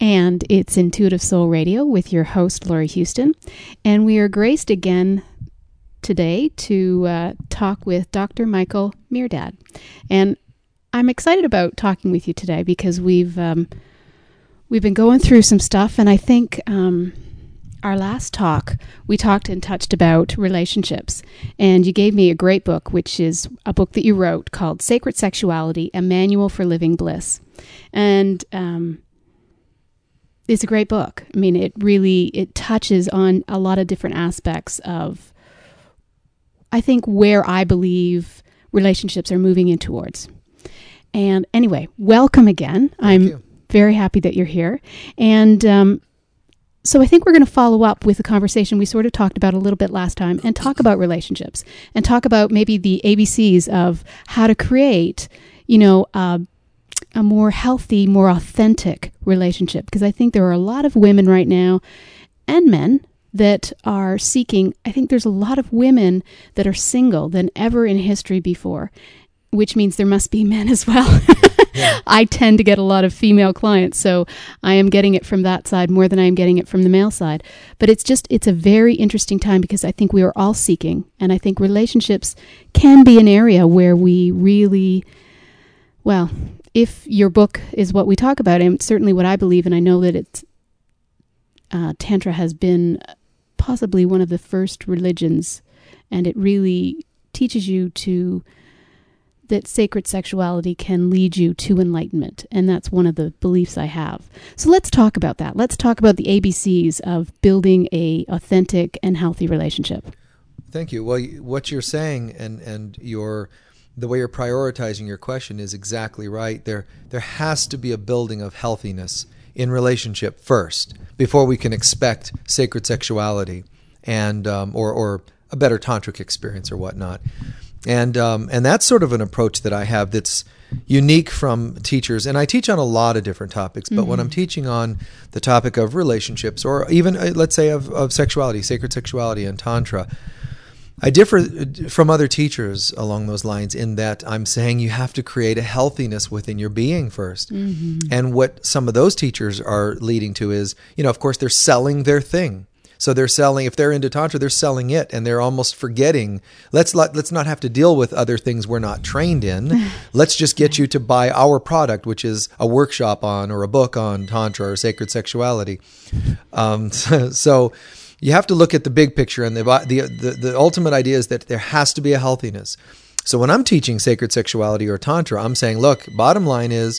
And it's Intuitive Soul Radio with your host, Laurie Houston. And we are graced again today to talk with Dr. Michael Mirdad. And I'm excited about talking with you today because we've been going through some stuff, and I think our last talk, we talked and touched about relationships. And you gave me a great book, which is a book that you wrote called Sacred Sexuality, A Manual for Living Bliss. And it's a great book. I mean, it touches on a lot of different aspects of, I think, where I believe relationships are moving in towards. And anyway, welcome again. Thank you. Very happy that you're here. And so I think we're going to follow up with the conversation we sort of talked about a little bit last time and talk about relationships and talk about maybe the ABCs of how to create, a more healthy, more authentic relationship. Because I think there are a lot of women right now and men that are seeking. I think there's a lot of women that are single than ever in history before, which means there must be men as well. Yeah. I tend to get a lot of female clients, so I am getting it from that side more than I am getting it from the male side. But it's a very interesting time because I think we are all seeking, and I think relationships can be an area where we really, well, if your book is what we talk about, and certainly what I believe, and I know that it's Tantra has been possibly one of the first religions, and it really teaches you that sacred sexuality can lead you to enlightenment, and that's one of the beliefs I have. So let's talk about that. Let's talk about the ABCs of building a authentic and healthy relationship. Thank you. Well, what you're saying and the way you're prioritizing your question is exactly right. There has to be a building of healthiness in relationship first before we can expect sacred sexuality and or a better tantric experience or whatnot. And that's sort of an approach that I have that's unique from teachers. And I teach on a lot of different topics, but when I'm teaching on the topic of relationships or even, let's say, of sexuality, sacred sexuality and Tantra, I differ from other teachers along those lines in that I'm saying you have to create a healthiness within your being first. And what some of those teachers are leading to is, of course, they're selling their thing. So they're selling, if they're into Tantra, they're selling it, and they're almost forgetting, let's not have to deal with other things we're not trained in. Let's just get you to buy our product, which is a workshop on or a book on Tantra or sacred sexuality. So you have to look at the big picture, and the ultimate idea is that there has to be a healthiness. So when I'm teaching sacred sexuality or Tantra, I'm saying, look, bottom line is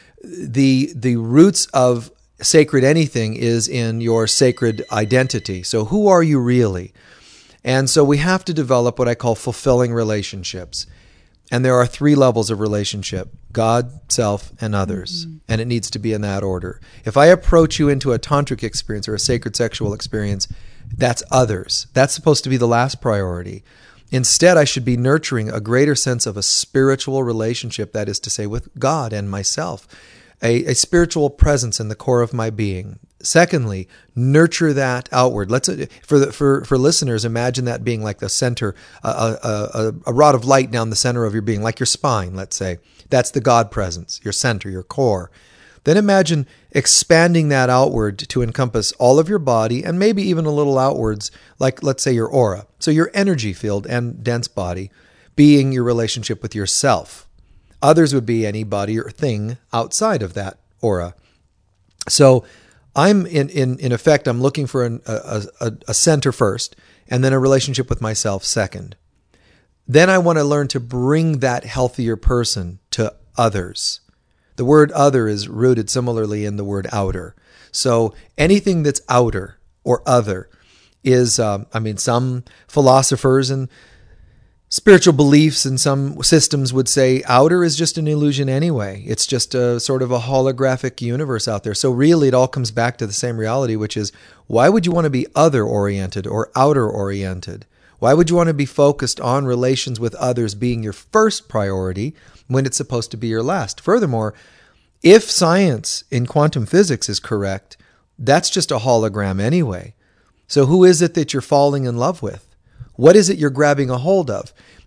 the roots of sacred anything is in your sacred identity. So who are you really? And so we have to develop what I call fulfilling relationships. And there are 3 levels of relationship: God, self, and others. And it needs to be in that order. If I approach you into a tantric experience or a sacred sexual experience, that's others. That's supposed to be the last priority. Instead, I should be nurturing a greater sense of a spiritual relationship, that is to say, with God and myself. A spiritual presence in the core of my being. Secondly, nurture that outward. Let's for listeners, imagine that being like the center, a rod of light down the center of your being, like your spine. Let's say that's the God presence, your center, your core. Then imagine expanding that outward to encompass all of your body and maybe even a little outwards, like let's say your aura. So your energy field and dense body being your relationship with yourself. Others would be any body or thing outside of that aura. So I'm in effect, I'm looking for a center first, and then a relationship with myself second. Then I want to learn to bring that healthier person to others. The word other is rooted similarly in the word outer. So anything that's outer or other is, some philosophers and spiritual beliefs and some systems would say outer is just an illusion anyway. It's just a sort of a holographic universe out there. So really it all comes back to the same reality, which is, why would you want to be other-oriented or outer-oriented? Why would you want to be focused on relations with others being your first priority when it's supposed to be your last? Furthermore, if science in quantum physics is correct, that's just a hologram anyway. So who is it that you're falling in love with? What is it you're grabbing a hold of?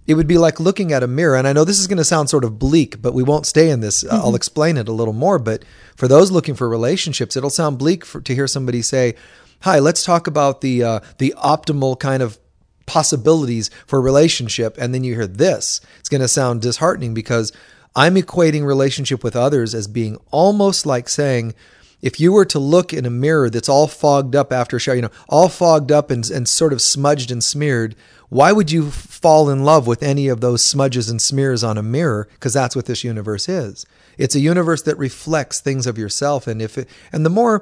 It would be like looking at a mirror. And I know this is going to sound sort of bleak, but we won't stay in this. I'll explain it a little more. But for those looking for relationships, it'll sound bleak to hear somebody say, hi, let's talk about the optimal kind of possibilities for a relationship. And then you hear this. It's going to sound disheartening because I'm equating relationship with others as being almost like saying, if you were to look in a mirror that's all fogged up after a shower, all fogged up and sort of smudged and smeared, why would you fall in love with any of those smudges and smears on a mirror? Because that's what this universe is. It's a universe that reflects things of yourself. And the more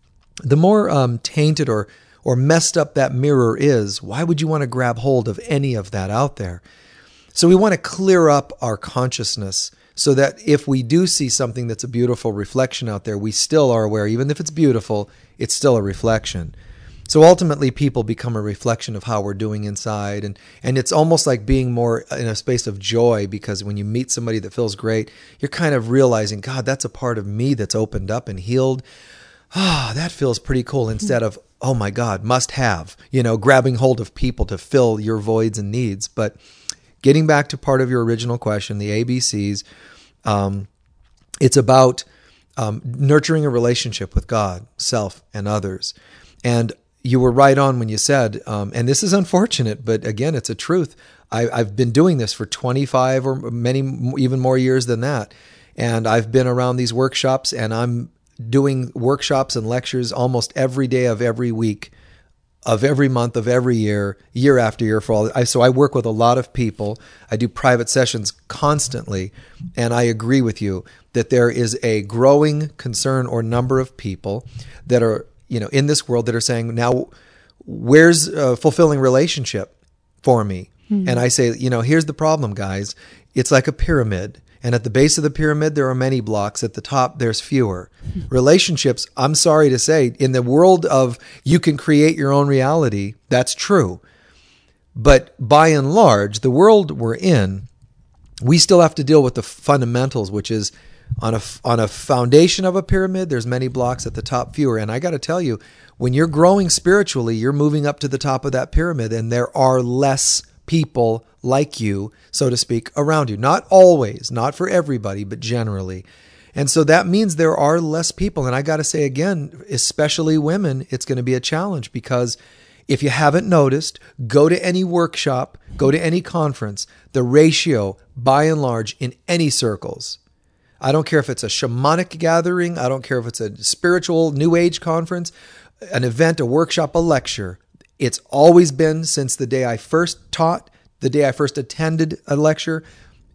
tainted or messed up that mirror is, why would you want to grab hold of any of that out there? So we want to clear up our consciousness so that if we do see something that's a beautiful reflection out there, we still are aware, even if it's beautiful, it's still a reflection. So ultimately, people become a reflection of how we're doing inside. And it's almost like being more in a space of joy, because when you meet somebody that feels great, you're kind of realizing, God, that's a part of me that's opened up and healed. That feels pretty cool, instead of, oh my God, must have, grabbing hold of people to fill your voids and needs. But getting back to part of your original question, the ABCs, it's about nurturing a relationship with God, self, and others. And you were right on when you said, and this is unfortunate, but again, it's a truth. I've been doing this for 25 or many, even more years than that. And I've been around these workshops, and I'm doing workshops and lectures almost every day of every week, of every month, of every year, year after year. So I work with a lot of people. I do private sessions constantly. And I agree with you that there is a growing concern or number of people that are, in this world that are saying, now, where's a fulfilling relationship for me? Mm-hmm. And I say, here's the problem, guys. It's like a pyramid. And at the base of the pyramid, there are many blocks. At the top, there's fewer. Relationships, I'm sorry to say, in the world of you can create your own reality, that's true. But by and large, the world we're in, we still have to deal with the fundamentals, which is on a foundation of a pyramid, there's many blocks, at the top, fewer. And I got to tell you, when you're growing spiritually, you're moving up to the top of that pyramid, and there are less people like you, so to speak, around you. Not always, not for everybody, but generally. And so that means there are less people. And I got to say again, especially women, it's going to be a challenge, because if you haven't noticed, go to any workshop, go to any conference, the ratio, by and large, in any circles, I don't care if it's a shamanic gathering, I don't care if it's a spiritual New Age conference, an event, a workshop, a lecture, it's always been, since the day I first taught, the day I first attended a lecture,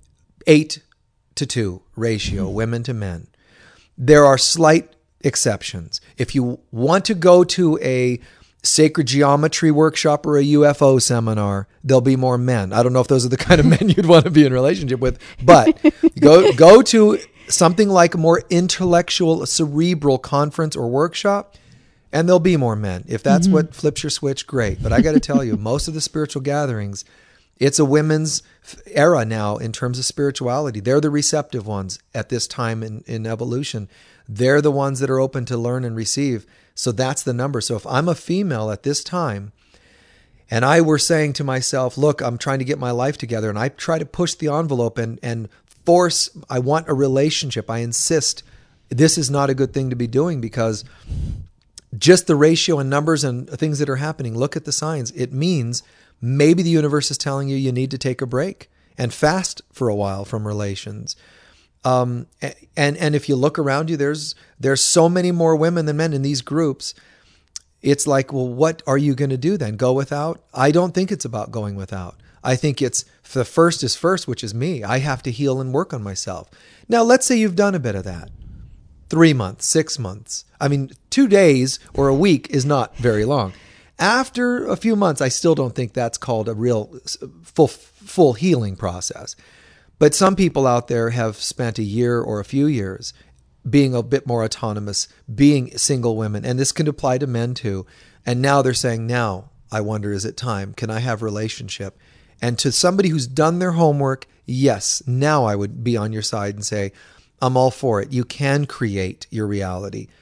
8-2 ratio, women to men. There are slight exceptions. If you want to go to a sacred geometry workshop or a UFO seminar, there'll be more men. I don't know if those are the kind of men you'd want to be in a relationship with, but go to something like a more intellectual, cerebral conference or workshop, and there'll be more men. If that's what flips your switch, great. But I got to tell you, most of the spiritual gatherings, it's a women's era now in terms of spirituality. They're the receptive ones at this time in evolution. They're the ones that are open to learn and receive. So that's the number. So if I'm a female at this time, and I were saying to myself, look, I'm trying to get my life together, and I try to push the envelope and force, I want a relationship. I insist this is not a good thing to be doing, because just the ratio and numbers and things that are happening, look at the signs. It means maybe the universe is telling you need to take a break and fast for a while from relations. And if you look around you, there's so many more women than men in these groups. It's like, well, what are you going to do then? Go without? I don't think it's about going without. I think it's the first is first, which is me. I have to heal and work on myself. Now, let's say you've done a bit of that. 3 months, 6 months. 2 days or a week is not very long. After a few months, I still don't think that's called a real full healing process. But some people out there have spent a year or a few years being a bit more autonomous, being single women. And this can apply to men too. And now they're saying, now, I wonder, is it time? Can I have a relationship? And to somebody who's done their homework, yes, now I would be on your side and say, I'm all for it. You can create your reality.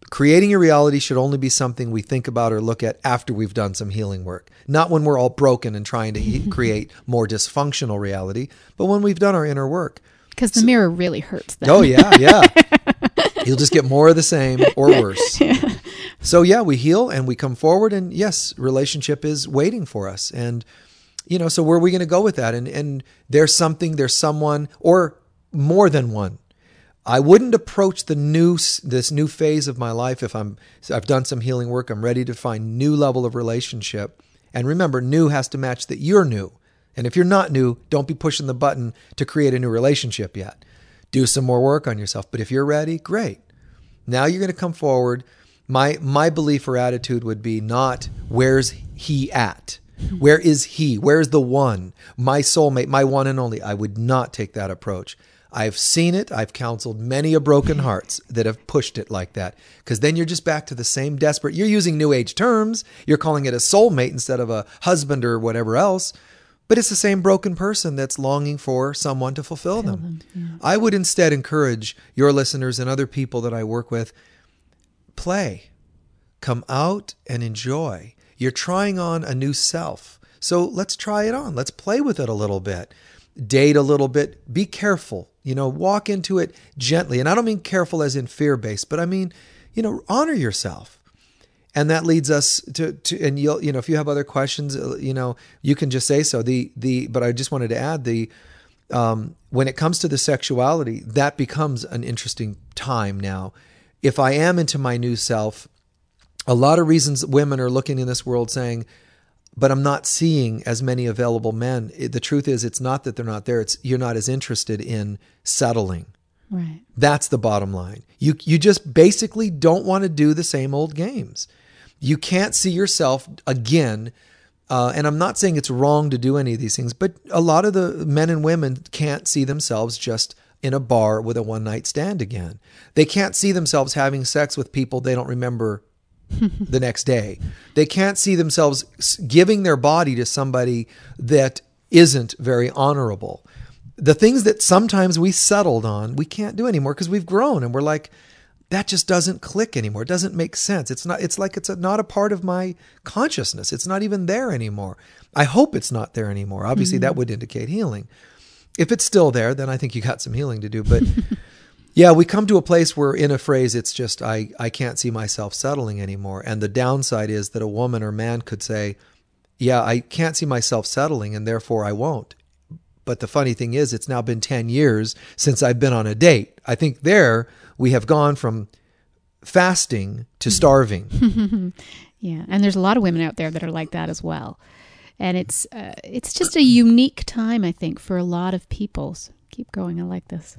creating a reality should only be something we think about or look at after we've done some healing work. Not when we're all broken and trying to create more dysfunctional reality, but when we've done our inner work. Because the mirror really hurts then. Oh, yeah, yeah. You'll just get more of the same or worse. Yeah. So, yeah, we heal and we come forward, and yes, relationship is waiting for us. And, so where are we going to go with that? And there's someone, or more than one. I wouldn't approach this new phase of my life if I've done some healing work, I'm ready to find new level of relationship. And remember, new has to match that you're new. And if you're not new, don't be pushing the button to create a new relationship yet. Do some more work on yourself. But if you're ready, great. Now you're going to come forward. My belief or attitude would be not, where's he at? Where is he? Where's the one? My soulmate, my one and only. I would not take that approach. I've seen it. I've counseled many a broken hearts that have pushed it like that. Because then you're just back to the same desperate. You're using New Age terms. You're calling it a soulmate instead of a husband or whatever else. But it's the same broken person that's longing for someone to fulfill them. Yeah. I would instead encourage your listeners and other people that I work with, play. Come out and enjoy. You're trying on a new self. So let's try it on. Let's play with it a little bit. Date a little bit. Be careful. Walk into it gently. And I don't mean careful as in fear-based, but I mean, honor yourself. And that leads us to and you'll, if you have other questions, you can just say so. But I just wanted to add when it comes to the sexuality, that becomes an interesting time now. If I am into my new self, a lot of reasons women are looking in this world saying, but I'm not seeing as many available men. The truth is, it's not that they're not there. It's you're not as interested in settling. Right. That's the bottom line. You just basically don't want to do the same old games. You can't see yourself again. And I'm not saying it's wrong to do any of these things, but a lot of the men and women can't see themselves just in a bar with a one-night stand again. They can't see themselves having sex with people they don't remember the next day. They can't see themselves giving their body to somebody that isn't very honorable. The things that sometimes we settled on, we can't do anymore because we've grown and we're like, that just doesn't click anymore. It doesn't make sense. It's not a part of my consciousness. It's not even there anymore. I hope it's not there anymore. Obviously, that would indicate healing. If it's still there, then I think you got some healing to do. But yeah, we come to a place where in a phrase, it's just, I can't see myself settling anymore. And the downside is that a woman or man could say, yeah, I can't see myself settling and therefore I won't. But the funny thing is, it's now been 10 years since I've been on a date. I think there we have gone from fasting to starving. Yeah. And there's a lot of women out there that are like that as well. And it's just a unique time, I think, for a lot of people. So keep going. I like this.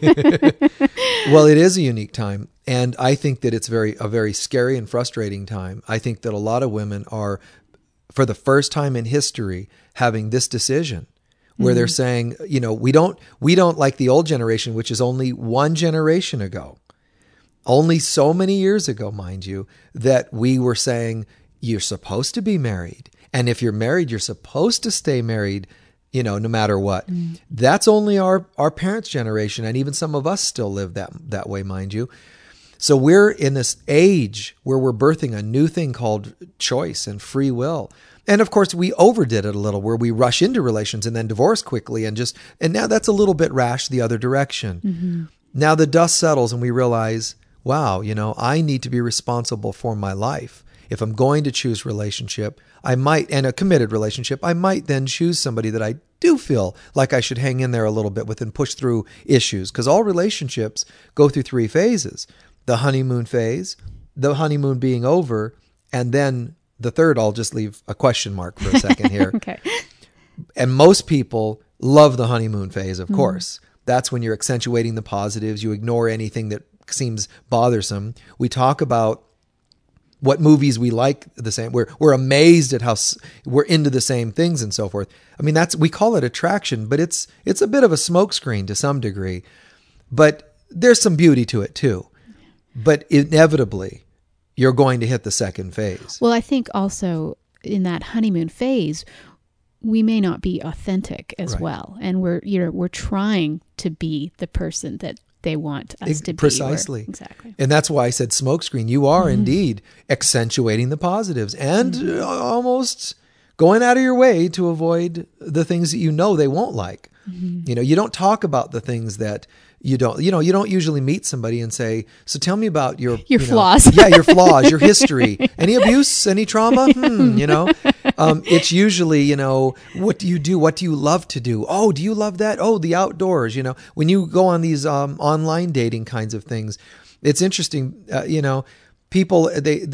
Well, it is a unique time. And I think that it's a very scary and frustrating time. I think that a lot of women are, for the first time in history, having this decision where they're saying, we don't like the old generation, which is only one generation ago, only so many years ago, mind you, that we were saying, you're supposed to be married. And if you're married, you're supposed to stay married, no matter what. That's only our parents' generation. And even some of us still live that way, mind you. So we're in this age where we're birthing a new thing called choice and free will. And of course, we overdid it a little where we rush into relations and then divorce quickly and now that's a little bit rash the other direction. Mm-hmm. Now the dust settles and we realize, wow, I need to be responsible for my life. If I'm going to choose relationship, and a committed relationship, I might then choose somebody that I do feel like I should hang in there a little bit with and push through issues. Because all relationships go through 3 phases. The honeymoon phase, the honeymoon being over, and then the third, I'll just leave a question mark for a second here. Okay. And most people love the honeymoon phase, of course. That's when you're accentuating the positives. You ignore anything that seems bothersome. We talk about what movies we like the same. We're amazed at how we're into the same things and so forth. I mean, we call it attraction, but it's a bit of a smokescreen to some degree. But there's some beauty to it too. But inevitably, you're going to hit the second phase. Well, I think also in that honeymoon phase, we may not be authentic as well, and we're trying to be the person that they want us to be. Precisely. Exactly. And that's why I said smokescreen. You are indeed accentuating the positives and almost going out of your way to avoid the things that you know they won't like. You know, you don't talk about the things that you don't usually meet somebody and say, so tell me about your flaws. Your flaws, your history, any abuse, any trauma, it's usually, what do you do? What do you love to do? Oh, do you love that? Oh, the outdoors, when you go on these online dating kinds of things, it's interesting, people,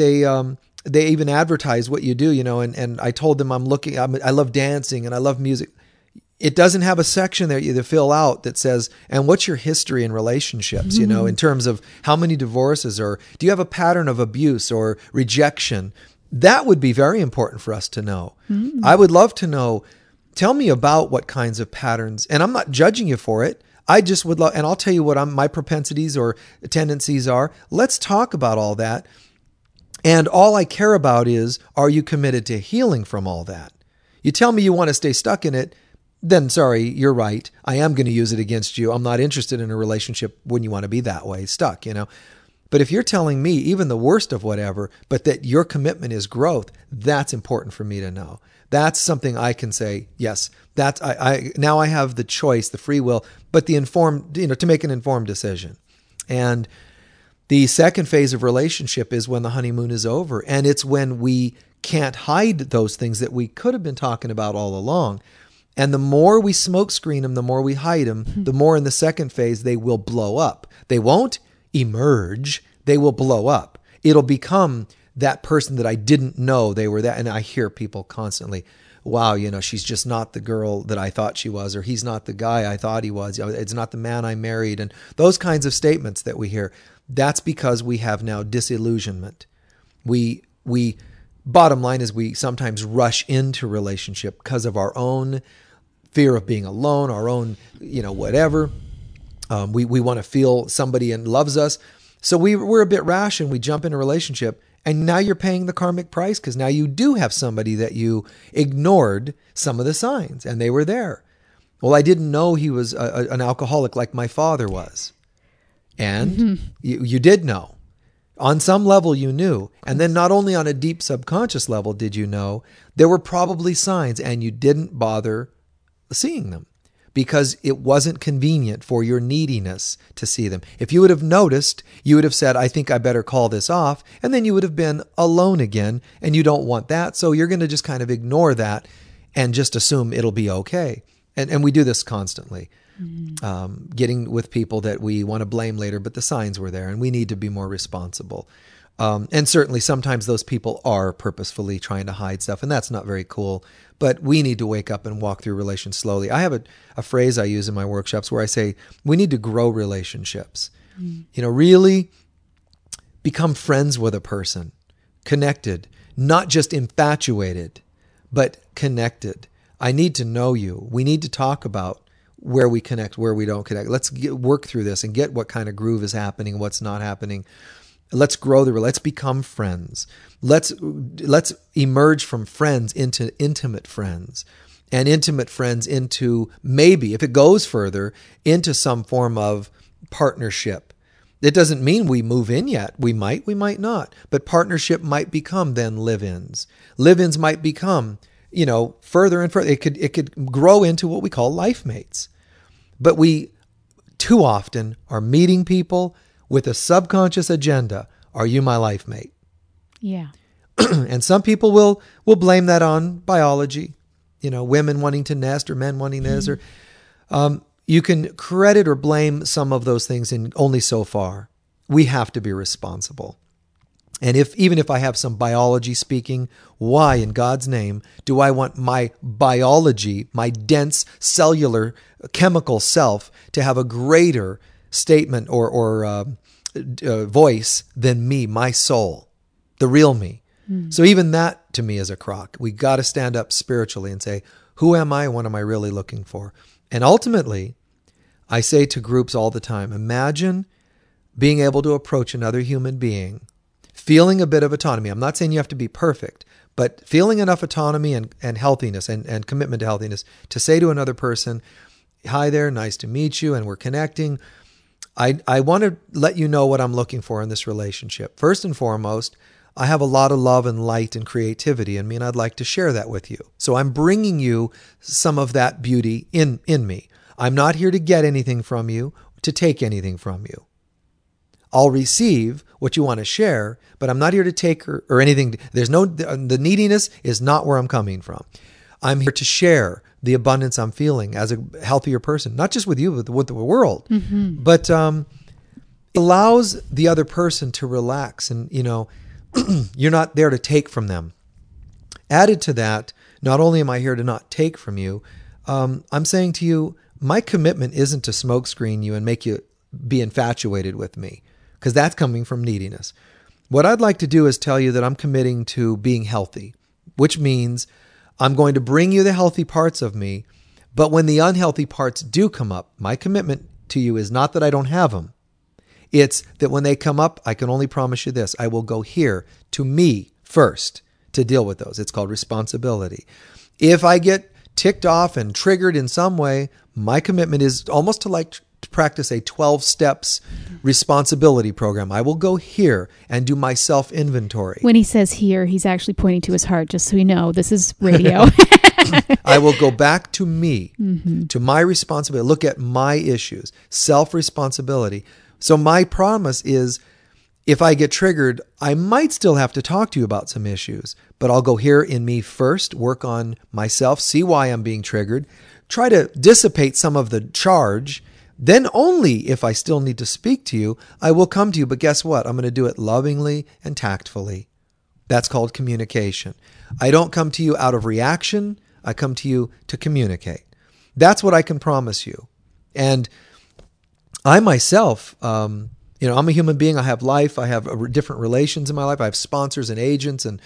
they even advertise what you do, and I told them I love dancing and I love music. It doesn't have a section there you to fill out that says, and what's your history in relationships, in terms of how many divorces, or do you have a pattern of abuse or rejection? That would be very important for us to know. I would love to know, tell me about what kinds of patterns, and I'm not judging you for it. I just would love, and I'll tell you what my propensities or tendencies are. Let's talk about all that. And all I care about is, are you committed to healing from all that? You tell me you want to stay stuck in it, then sorry, you're right. I am going to use it against you. I'm not interested in a relationship when you want to be that way, stuck, But if you're telling me even the worst of whatever, but that your commitment is growth, that's important for me to know. That's something I can say, yes, that's now I have the choice, the free will, but the informed, to make an informed decision. And the second phase of relationship is when the honeymoon is over. And it's when we can't hide those things that we could have been talking about all along. And the more we smokescreen them, the more we hide them, the more in the second phase they will blow up. They won't emerge. They will blow up. It'll become that person that I didn't know they were that. And I hear people constantly, wow, she's just not the girl that I thought she was, or he's not the guy I thought he was. It's not the man I married. And those kinds of statements that we hear, that's because we have now disillusionment. We bottom line is we sometimes rush into relationship because of our own fear of being alone, our own, whatever. We want to feel somebody loves us. So we're a bit rash and we jump in a relationship, and now you're paying the karmic price because now you do have somebody that you ignored some of the signs and they were there. Well, I didn't know he was an alcoholic like my father was. And you did know. On some level you knew. And then not only on a deep subconscious level did you know, there were probably signs and you didn't bother seeing them because it wasn't convenient for your neediness to see them. If you would have noticed, you would have said, I think I better call this off. And then you would have been alone again, and you don't want that. So you're going to just kind of ignore that and just assume it'll be okay. And we do this constantly. Getting with people that we want to blame later, but the signs were there and we need to be more responsible. And certainly sometimes those people are purposefully trying to hide stuff, and that's not very cool, but we need to wake up and walk through relations slowly. I have a phrase I use in my workshops where I say, we need to grow relationships. Really become friends with a person, connected, not just infatuated, but connected. I need to know you. We need to talk about where we connect, where we don't connect. Let's work through this and get what kind of groove is happening, what's not happening. Let's grow let's become friends. Let's emerge from friends into intimate friends, and intimate friends into, maybe, if it goes further, into some form of partnership. It doesn't mean we move in yet. We might not. But partnership might become then live-ins. Live-ins might become, further and further. It could grow into what we call life mates. But we too often are meeting people with a subconscious agenda. Are you my life mate? Yeah. And some people will blame that on biology, women wanting to nest or men wanting this, or you can credit or blame some of those things in only so far. We have to be responsible. And even if I have some biology speaking, why in God's name do I want my biology, my dense cellular chemical self, to have a greater statement or voice than me, my soul, the real me? So even that to me is a crock. We got to stand up spiritually and say, who am I? What am I really looking for? And ultimately, I say to groups all the time, imagine being able to approach another human being, feeling a bit of autonomy. I'm not saying you have to be perfect, but feeling enough autonomy and healthiness and commitment to healthiness to say to another person, hi there, nice to meet you, and we're connecting. I want to let you know what I'm looking for in this relationship. First and foremost, I have a lot of love and light and creativity in me, and I'd like to share that with you. So I'm bringing you some of that beauty in me. I'm not here to get anything from you, to take anything from you. I'll receive what you want to share, but I'm not here to take or anything. The neediness is not where I'm coming from. I'm here to share the abundance I'm feeling as a healthier person, not just with you, but with the world. Mm-hmm. But it allows the other person to relax, and you're not there to take from them. Added to that, not only am I here to not take from you, I'm saying to you, my commitment isn't to smokescreen you and make you be infatuated with me, because that's coming from neediness. What I'd like to do is tell you that I'm committing to being healthy, which means I'm going to bring you the healthy parts of me, but when the unhealthy parts do come up, my commitment to you is not that I don't have them. It's that when they come up, I can only promise you this: I will go here to me first to deal with those. It's called responsibility. If I get ticked off and triggered in some way, my commitment is almost to practice a 12 steps responsibility program. I will go here and do my self-inventory. When he says here, he's actually pointing to his heart, just so you know. This is radio. I will go back to me, to my responsibility, look at my issues, self-responsibility. So my promise is, if I get triggered, I might still have to talk to you about some issues, but I'll go here in me first, work on myself, see why I'm being triggered, try to dissipate some of the charge. Then only if I still need to speak to you, I will come to you. But guess what? I'm going to do it lovingly and tactfully. That's called communication. I don't come to you out of reaction. I come to you to communicate. That's what I can promise you. And I myself, I'm a human being. I have life. I have different relations in my life. I have sponsors and agents, and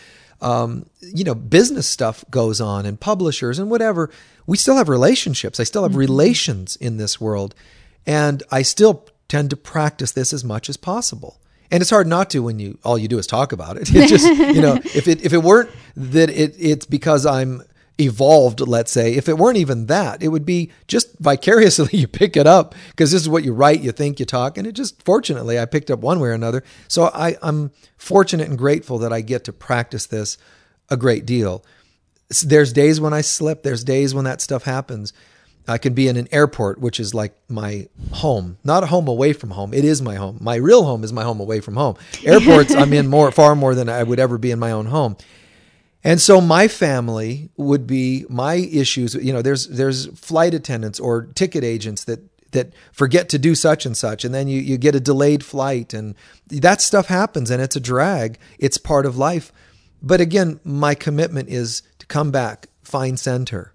business stuff goes on, and publishers and whatever. We still have relationships. I still have relations in this world. And I still tend to practice this as much as possible. And it's hard not to when all you do is talk about it. It's just, if it weren't that it's because I'm evolved, let's say, if it weren't even that, it would be just vicariously you pick it up, because this is what you write, you think, you talk, and it just, fortunately, I picked up one way or another. So I'm fortunate and grateful that I get to practice this a great deal. There's days when I slip. There's days when that stuff happens. I could be in an airport, which is like my home, not a home away from home. It is my home. My real home is my home away from home. Airports, I'm in far more than I would ever be in my own home. And so my family would be my issues. There's flight attendants or ticket agents that forget to do such and such, and then you get a delayed flight, and that stuff happens, and it's a drag. It's part of life. But again, my commitment is to come back, find center,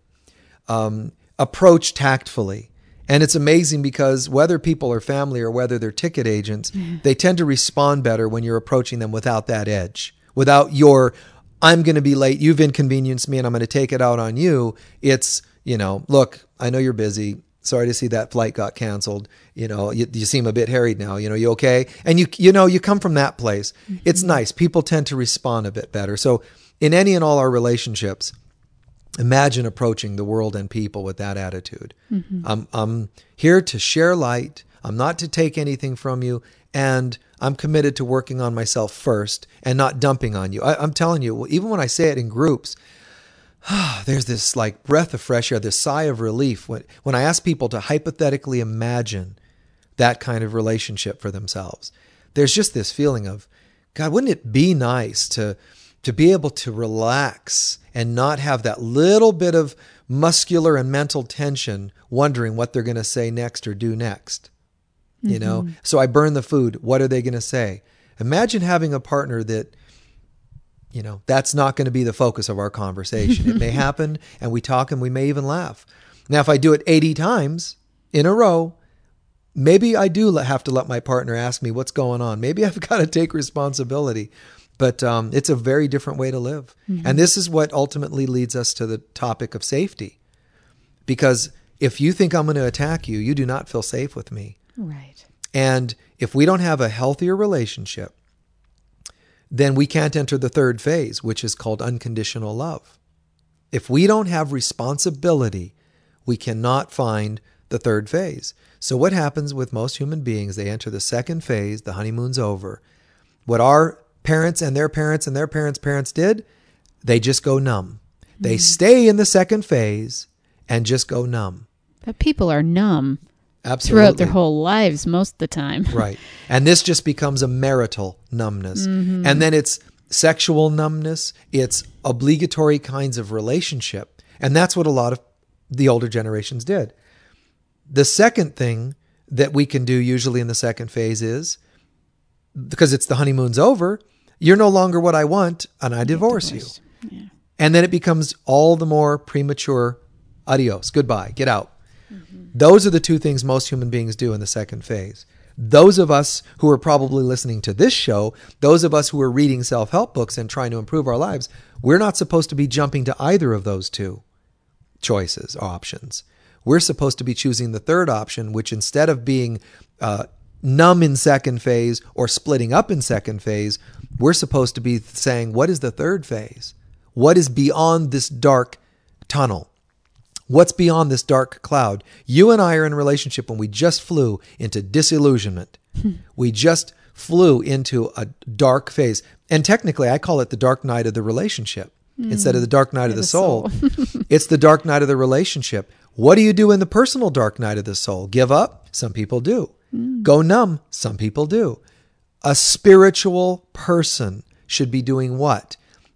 approach tactfully. And it's amazing because whether people are family or whether they're ticket agents, they tend to respond better when you're approaching them without that edge, without your, I'm going to be late, you've inconvenienced me and I'm going to take it out on you. It's, look, I know you're busy. Sorry to see that flight got canceled. You seem a bit harried now. You okay? And you come from that place. Mm-hmm. It's nice. People tend to respond a bit better. So in any and all our relationships, imagine approaching the world and people with that attitude. Mm-hmm. I'm here to share light. I'm not to take anything from you. And I'm committed to working on myself first and not dumping on you. I'm telling you, even when I say it in groups, there's this like breath of fresh air, this sigh of relief when I ask people to hypothetically imagine that kind of relationship for themselves. There's just this feeling of, God, wouldn't it be nice to be able to relax and not have that little bit of muscular and mental tension wondering what they're going to say next or do next. Mm-hmm. So I burn the food. What are they going to say? Imagine having a partner that, that's not going to be the focus of our conversation. It may happen and we talk and we may even laugh. Now, if I do it 80 times in a row, maybe I do have to let my partner ask me what's going on. Maybe I've got to take responsibility. But it's a very different way to live. Mm-hmm. And this is what ultimately leads us to the topic of safety. Because if you think I'm going to attack you, you do not feel safe with me. Right. And if we don't have a healthier relationship, then we can't enter the third phase, which is called unconditional love. If we don't have responsibility, we cannot find the third phase. So what happens with most human beings? They enter the second phase, the honeymoon's over. What our parents and their parents and their parents' parents did, they just go numb. They stay in the second phase and just go numb. But people are numb Absolutely. throughout their whole lives most of the time. Right. And this just becomes a marital numbness. And then it's sexual numbness. It's obligatory kinds of relationship. And that's what a lot of the older generations did. The second thing that we can do usually in the second phase is, because it's the honeymoon's over, you're no longer what I want and I divorce you. Yeah. And then it becomes all the more premature, adios, goodbye, get out. Those are the two things most human beings do in the second phase. Those of us who are probably listening to this show, those of us who are reading self-help books and trying to improve our lives, we're not supposed to be jumping to either of those two choices, options. We're supposed to be choosing the third option, which instead of being numb in second phase or splitting up in second phase, we're supposed to be saying, what is the third phase? What is beyond this dark tunnel? What's beyond this dark cloud? You and I are in a relationship when we just flew into disillusionment. We just flew into a dark phase. And technically, I call it the dark night of the relationship instead of the dark night of the soul. It's the dark night of the relationship. What do you do in the personal dark night of the soul? Give up? Some people do. Go numb? Some people do. A spiritual person should be doing what?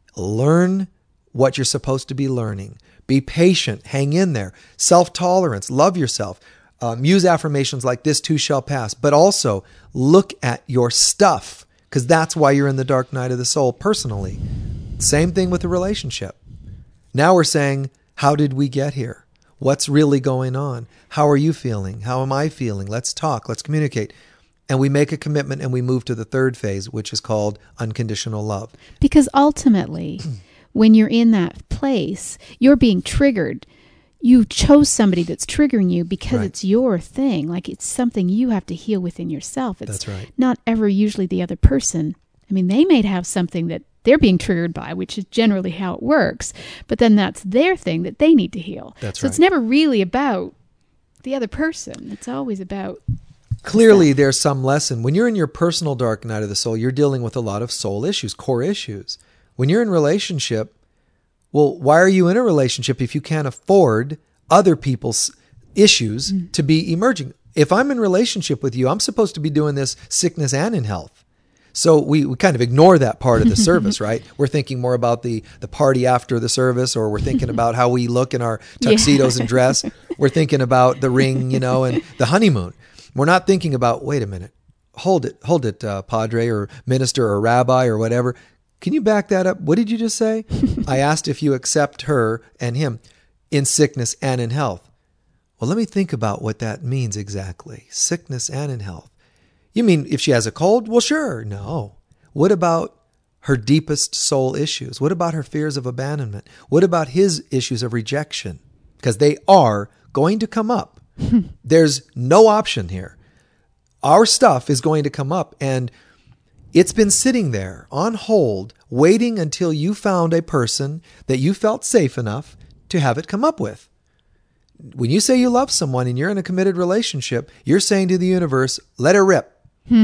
Learn what you're supposed to be learning. Be patient. Hang in there. Self-tolerance. Love yourself. Use affirmations like this too shall pass. But also look at your stuff, because that's why you're in the dark night of the soul personally. Same thing with the relationship. Now we're saying, how did we get here? What's really going on? How are you feeling? How am I feeling? Let's talk. Let's communicate. And we make a commitment and we move to the third phase, which is called unconditional love. Because ultimately, when you're in that place, you're being triggered. You chose somebody that's triggering you because Right. it's your thing. Like it's something you have to heal within yourself. It's That's right. not ever usually the other person. I mean, they may have something that they're being triggered by, which is generally how it works. But then that's their thing that they need to heal. That's so right. it's never really about the other person. It's always about... Clearly, there's some lesson. When you're in your personal dark night of the soul, you're dealing with a lot of soul issues, core issues. When you're in relationship, well, why are you in a relationship if you can't afford other people's issues to be emerging? If I'm in relationship with you, I'm supposed to be doing this sickness and in health. So we kind of ignore that part of the service, right? We're thinking more about the party after the service, or we're thinking about how we look in our tuxedos and dress. We're thinking about the ring, and the honeymoon. We're not thinking about, wait a minute, hold it, padre or minister or rabbi or whatever. Can you back that up? What did you just say? I asked if you accept her and him in sickness and in health. Well, let me think about what that means exactly. Sickness and in health. You mean if she has a cold? Well, sure. No. What about her deepest soul issues? What about her fears of abandonment? What about his issues of rejection? Because they are going to come up. There's no option here. Our stuff is going to come up, and it's been sitting there on hold, waiting until you found a person that you felt safe enough to have it come up with. When you say you love someone and you're in a committed relationship, you're saying to the universe, let her rip.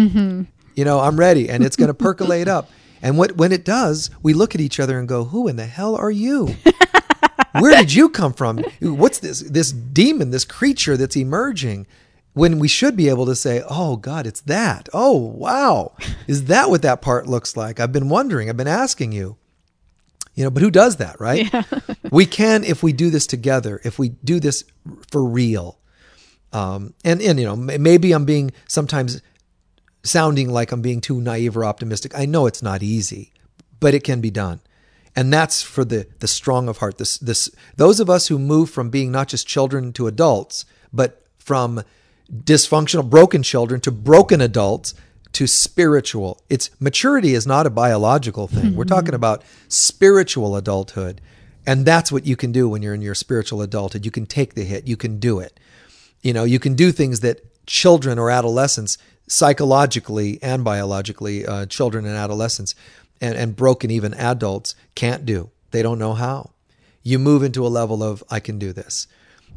I'm ready, and it's going to percolate up. And when it does, we look at each other and go, who in the hell are you? Where did you come from? What's this demon, this creature that's emerging? When we should be able to say, oh, God, it's that. Oh, wow. Is that what that part looks like? I've been wondering. I've been asking you. But who does that, right? Yeah. We can if we do this together, if we do this for real. And maybe I'm being sometimes sounding like I'm being too naive or optimistic. I know it's not easy, but it can be done. And that's for the strong of heart. Those of us who move from being not just children to adults, but from dysfunctional, broken children to broken adults to spiritual. Maturity is not a biological thing. We're talking about spiritual adulthood. And that's what you can do when you're in your spiritual adulthood. You can take the hit. You can do it. You can do things that children or adolescents, psychologically and biologically, children and adolescents, and broken even adults can't do. They don't know how. You move into a level of, I can do this.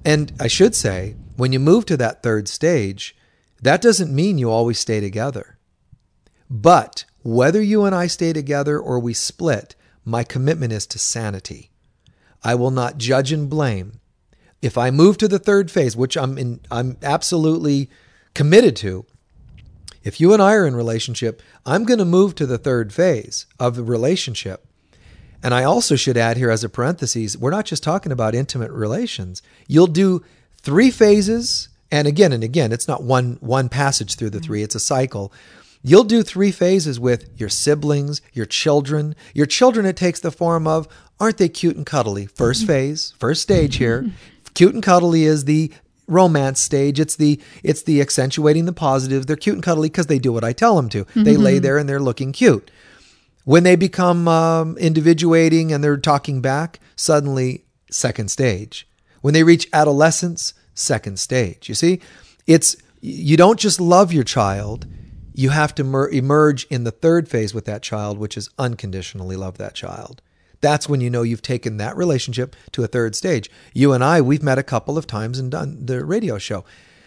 And I should say, when you move to that third stage, that doesn't mean you always stay together. But whether you and I stay together or we split, my commitment is to sanity. I will not judge and blame. If I move to the third phase, which I'm absolutely committed to, if you and I are in relationship, I'm going to move to the third phase of the relationship. And I also should add here as a parenthesis, we're not just talking about intimate relations. You'll do 3 phases, and again, it's not one passage through the 3, it's a cycle. You'll do 3 phases with your siblings, your children. Your children, it takes the form of, aren't they cute and cuddly? First phase, first stage here. Cute and cuddly is the romance stage. It's the accentuating the positives. They're cute and cuddly because they do what I tell them to. They lay there and they're looking cute. When they become individuating and they're talking back, suddenly second stage. When they reach adolescence, second stage. You see, you don't just love your child. You have to emerge in the third phase with that child, which is unconditionally love that child. That's when you know you've taken that relationship to a third stage. You and I, we've met a couple of times and done the radio show.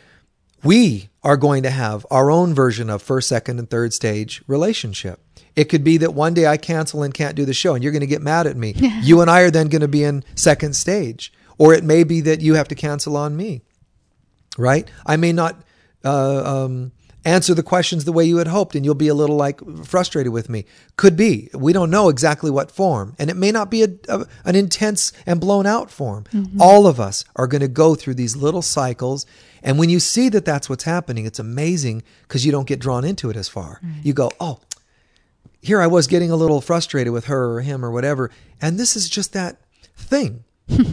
We are going to have our own version of first, second, and third stage relationship. It could be that one day I cancel and can't do the show and you're going to get mad at me. You and I are then going to be in second stage. Or it may be that you have to cancel on me, right? I may not answer the questions the way you had hoped and you'll be a little frustrated with me. Could be. We don't know exactly what form. And it may not be an intense and blown out form. All of us are going to go through these little cycles. And when you see that that's what's happening, it's amazing because you don't get drawn into it as far. You go, oh, here I was getting a little frustrated with her or him or whatever. And this is just that thing.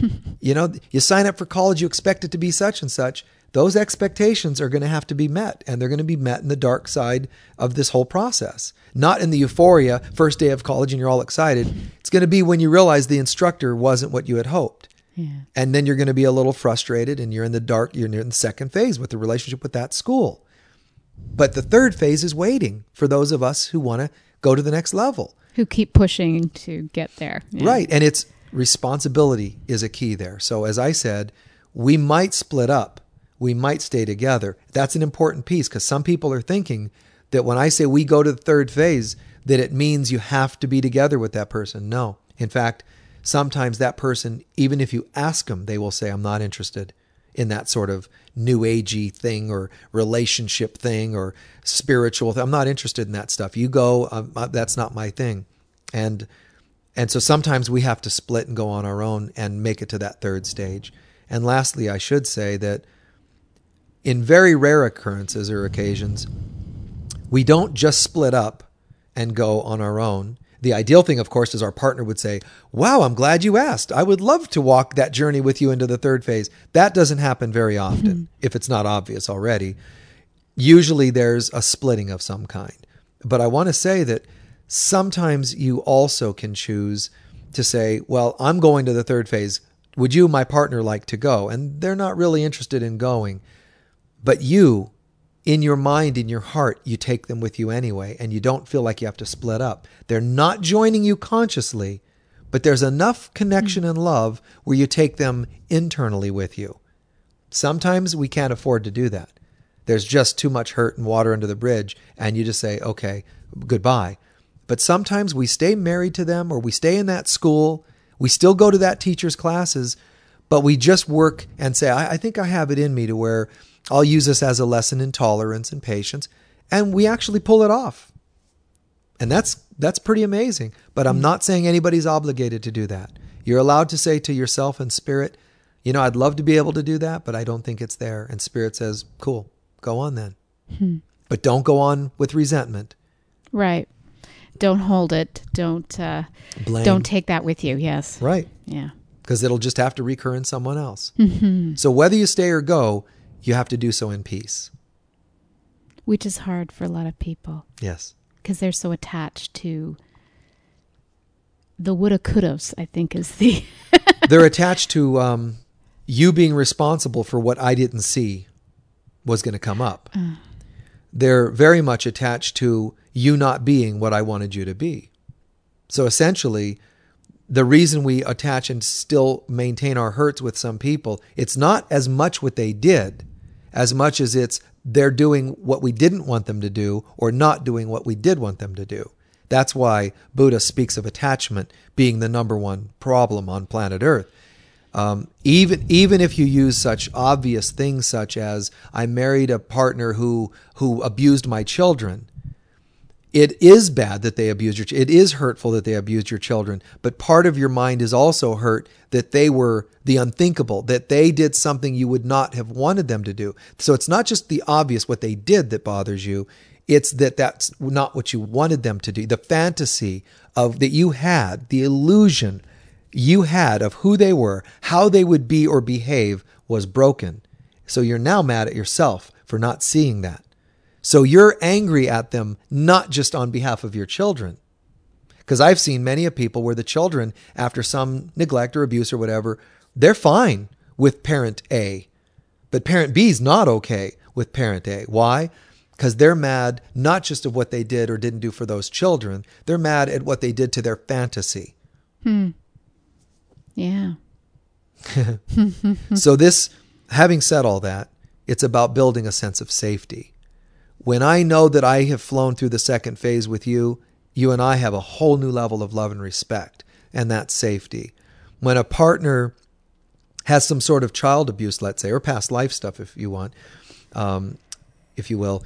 You sign up for college, you expect it to be such and such. Those expectations are going to have to be met, and they're going to be met in the dark side of this whole process. Not in the euphoria, first day of college and you're all excited. It's going to be when you realize the instructor wasn't what you had hoped. Yeah. And then you're going to be a little frustrated and you're in the dark, you're in the second phase with the relationship with that school. But the third phase is waiting for those of us who want to go to the next level. Who keep pushing to get there. Yeah. Right. And it's responsibility is a key there. So as I said, we might split up. We might stay together. That's an important piece because some people are thinking that when I say we go to the third phase, that it means you have to be together with that person. No. In fact, sometimes that person, even if you ask them, they will say, I'm not interested in that sort of new agey thing or relationship thing or spiritual thing. I'm not interested in that stuff. You go, that's not my thing. And so sometimes we have to split and go on our own and make it to that third stage. And lastly, I should say that in very rare occurrences or occasions, we don't just split up and go on our own. The ideal thing, of course, is our partner would say, wow, I'm glad you asked. I would love to walk that journey with you into the third phase. That doesn't happen very often, if it's not obvious already. Usually there's a splitting of some kind. But I want to say that sometimes you also can choose to say, well, I'm going to the third phase. Would you, my partner, like to go? And they're not really interested in going. But you, in your mind, in your heart, you take them with you anyway, and you don't feel like you have to split up. They're not joining you consciously, but there's enough connection and love where you take them internally with you. Sometimes we can't afford to do that. There's just too much hurt and water under the bridge, and you just say, okay, goodbye. But sometimes we stay married to them, or we stay in that school, we still go to that teacher's classes, but we just work and say, I think I have it in me to where I'll use this as a lesson in tolerance and patience. And we actually pull it off. And that's pretty amazing. But I'm not saying anybody's obligated to do that. You're allowed to say to yourself and spirit, I'd love to be able to do that, but I don't think it's there. And spirit says, cool, go on then. But don't go on with resentment. Right. Don't hold it. Don't take that with you. Yes. Right. Yeah. Because it'll just have to recur in someone else. So whether you stay or go, you have to do so in peace. Which is hard for a lot of people. Yes. Because they're so attached to the woulda couldas, I think is the... They're attached to you being responsible for what I didn't see was going to come up. They're very much attached to you not being what I wanted you to be. So essentially, the reason we attach and still maintain our hurts with some people, it's not as much what they did, as much as it's they're doing what we didn't want them to do or not doing what we did want them to do. That's why Buddha speaks of attachment being the number one problem on planet Earth. Even if you use such obvious things such as, I married a partner who abused my children, it is bad that they abused your children. It is hurtful that they abused your children. But part of your mind is also hurt that they were the unthinkable, that they did something you would not have wanted them to do. So it's not just the obvious what they did that bothers you. It's that that's not what you wanted them to do. The fantasy of that you had, the illusion you had of who they were, how they would be or behave was broken. So you're now mad at yourself for not seeing that. So you're angry at them, not just on behalf of your children. Because I've seen many of people where the children, after some neglect or abuse or whatever, they're fine with parent A. But parent B is not okay with parent A. Why? Because they're mad not just of what they did or didn't do for those children. They're mad at what they did to their fantasy. Yeah. So this, having said all that, it's about building a sense of safety. When I know that I have flown through the second phase with you, you and I have a whole new level of love and respect, and that's safety. When a partner has some sort of child abuse, let's say, or past life stuff, if you want, if you will,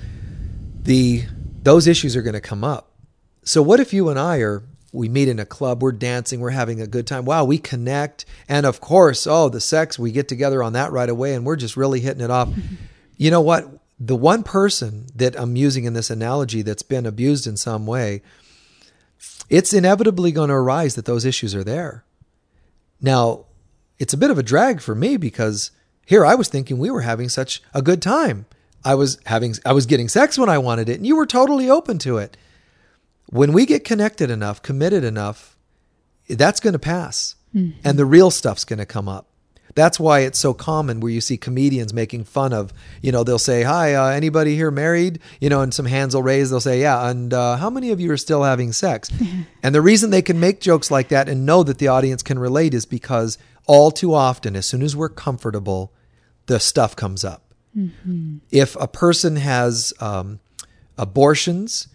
those issues are going to come up. So what if you and I we meet in a club, we're dancing, we're having a good time. Wow, we connect. And of course, the sex, we get together on that right away and we're just really hitting it off. You know what? The one person that I'm using in this analogy that's been abused in some way, it's inevitably going to arise that those issues are there. Now, it's a bit of a drag for me because here I was thinking we were having such a good time. I was getting sex when I wanted it and you were totally open to it. When we get connected enough, committed enough, that's going to pass. Mm-hmm. And the real stuff's going to come up. That's why it's so common where you see comedians making fun of, they'll say, hi, anybody here married? And some hands will raise. They'll say, yeah. And how many of you are still having sex? And the reason they can make jokes like that and know that the audience can relate is because all too often, as soon as we're comfortable, the stuff comes up. Mm-hmm. If a person has abortions,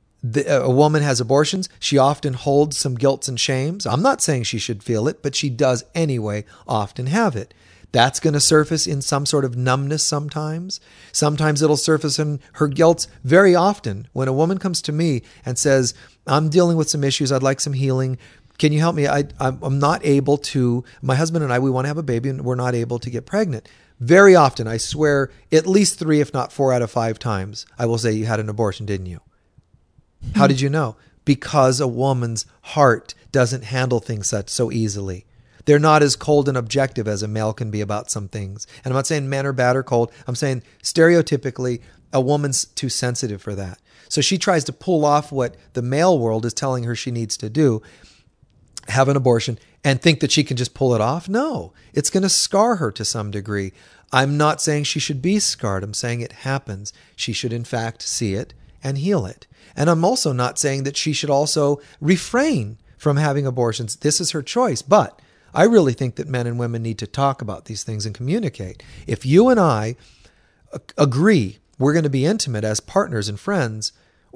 a woman has abortions, she often holds some guilt and shames. I'm not saying she should feel it, but she does anyway often have it. That's going to surface in some sort of numbness sometimes. Sometimes it'll surface in her guilt. Very often, when a woman comes to me and says, I'm dealing with some issues, I'd like some healing, can you help me? I'm not able to, my husband and I, we want to have a baby and we're not able to get pregnant. Very often, I swear, at least 3, if not 4 out of 5 times, I will say, you had an abortion, didn't you? How did you know? Because a woman's heart doesn't handle things so easily. They're not as cold and objective as a male can be about some things. And I'm not saying men are bad or cold. I'm saying stereotypically, a woman's too sensitive for that. So she tries to pull off what the male world is telling her she needs to do, have an abortion, and think that she can just pull it off. No, it's going to scar her to some degree. I'm not saying she should be scarred. I'm saying it happens. She should, in fact, see it and heal it. And I'm also not saying that she should also refrain from having abortions. This is her choice. But I really think that men and women need to talk about these things and communicate. If you and I agree we're going to be intimate as partners and friends,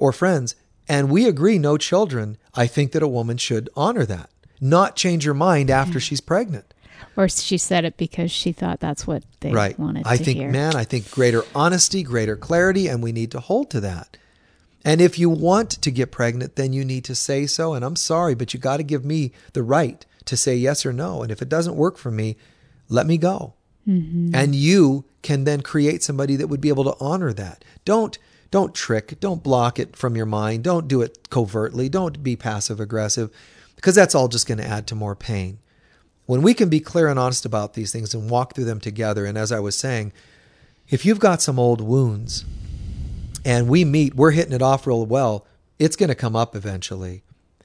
and we agree no children, I think that a woman should honor that, not change her mind after she's pregnant. Or she said it because she thought that's what they wanted to hear. I think greater honesty, greater clarity, and we need to hold to that. And if you want to get pregnant, then you need to say so. And I'm sorry, but you got to give me the right to say yes or no. And if it doesn't work for me, let me go. Mm-hmm. And you can then create somebody that would be able to honor that. Don't trick, don't block it from your mind. Don't do it covertly. Don't be passive aggressive, because that's all just going to add to more pain. When we can be clear and honest about these things and walk through them together. And as I was saying, if you've got some old wounds, and we're hitting it off real well, it's going to come up eventually.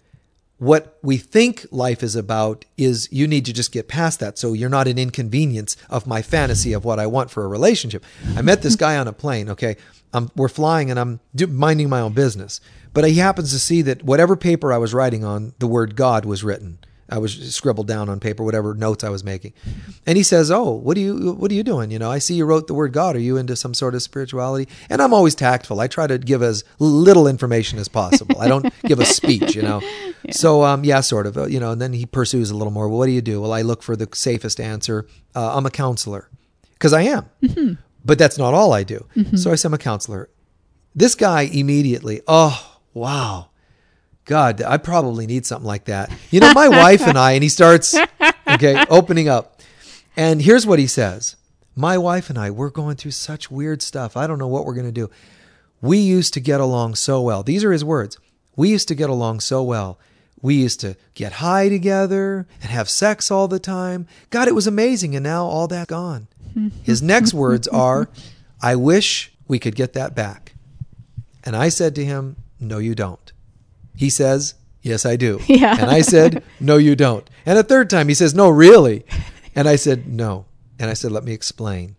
What we think life is about is you need to just get past that so you're not an inconvenience of my fantasy of what I want for a relationship. I met this guy on a plane, okay? We're flying and I'm minding my own business. But he happens to see that whatever paper I was writing on, the word God was written. I was scribbled down on paper, whatever notes I was making. And he says, "Oh, what are you doing? You know, I see you wrote the word God. Are you into some sort of spirituality?" And I'm always tactful. I try to give as little information as possible. I don't give a speech, you know. Yeah. So, yeah, sort of, you know, and then he pursues a little more. Well, what do you do? Well, I look for the safest answer. I'm a counselor, because I am. Mm-hmm. But that's not all I do. Mm-hmm. So I say I'm a counselor. This guy immediately, oh, wow. God, I probably need something like that. You know, my wife and I, and he starts, opening up. And here's what he says. My wife and I, we're going through such weird stuff. I don't know what we're going to do. We used to get along so well. These are his words. We used to get along so well. We used to get high together and have sex all the time. God, it was amazing. And now all that's gone. His next words are, I wish we could get that back. And I said to him, no, you don't. He says, yes, I do. Yeah. And I said, no, you don't. And a third time he says, no, really? And I said, no. And I said, let me explain.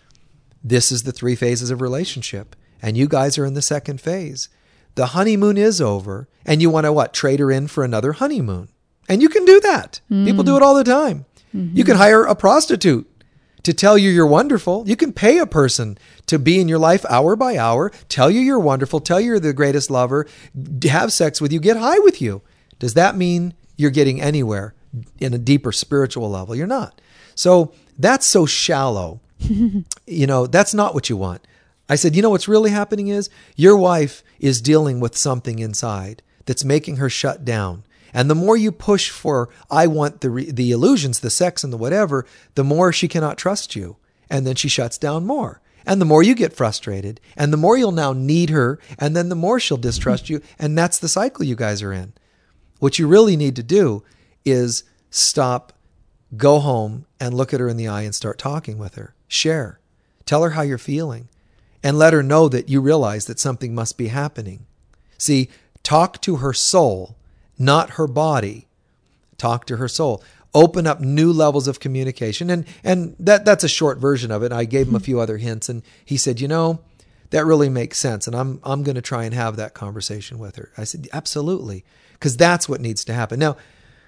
This is the 3 phases of relationship. And you guys are in the second phase. The honeymoon is over. And you want to what? Trade her in for another honeymoon. And you can do that. Mm. People do it all the time. Mm-hmm. You can hire a prostitute to tell you you're wonderful. You can pay a person to be in your life hour by hour, tell you you're wonderful, tell you you're the greatest lover, have sex with you, get high with you. Does that mean you're getting anywhere in a deeper spiritual level? You're not. So that's so shallow. You know, that's not what you want. I said, you know what's really happening is your wife is dealing with something inside that's making her shut down. And the more you push for, I want the illusions, the sex and the whatever, the more she cannot trust you. And then she shuts down more. And the more you get frustrated, and the more you'll now need her, and then the more she'll distrust you. And that's the cycle you guys are in. What you really need to do is stop, go home, and look at her in the eye and start talking with her. Share. Tell her how you're feeling. And let her know that you realize that something must be happening. See, talk to her soul, not her body. Talk to her soul. Open up new levels of communication. And that's a short version of it. I gave him a few other hints, and he said, you know, that really makes sense. And I'm going to try and have that conversation with her. I said, absolutely. Because that's what needs to happen. Now,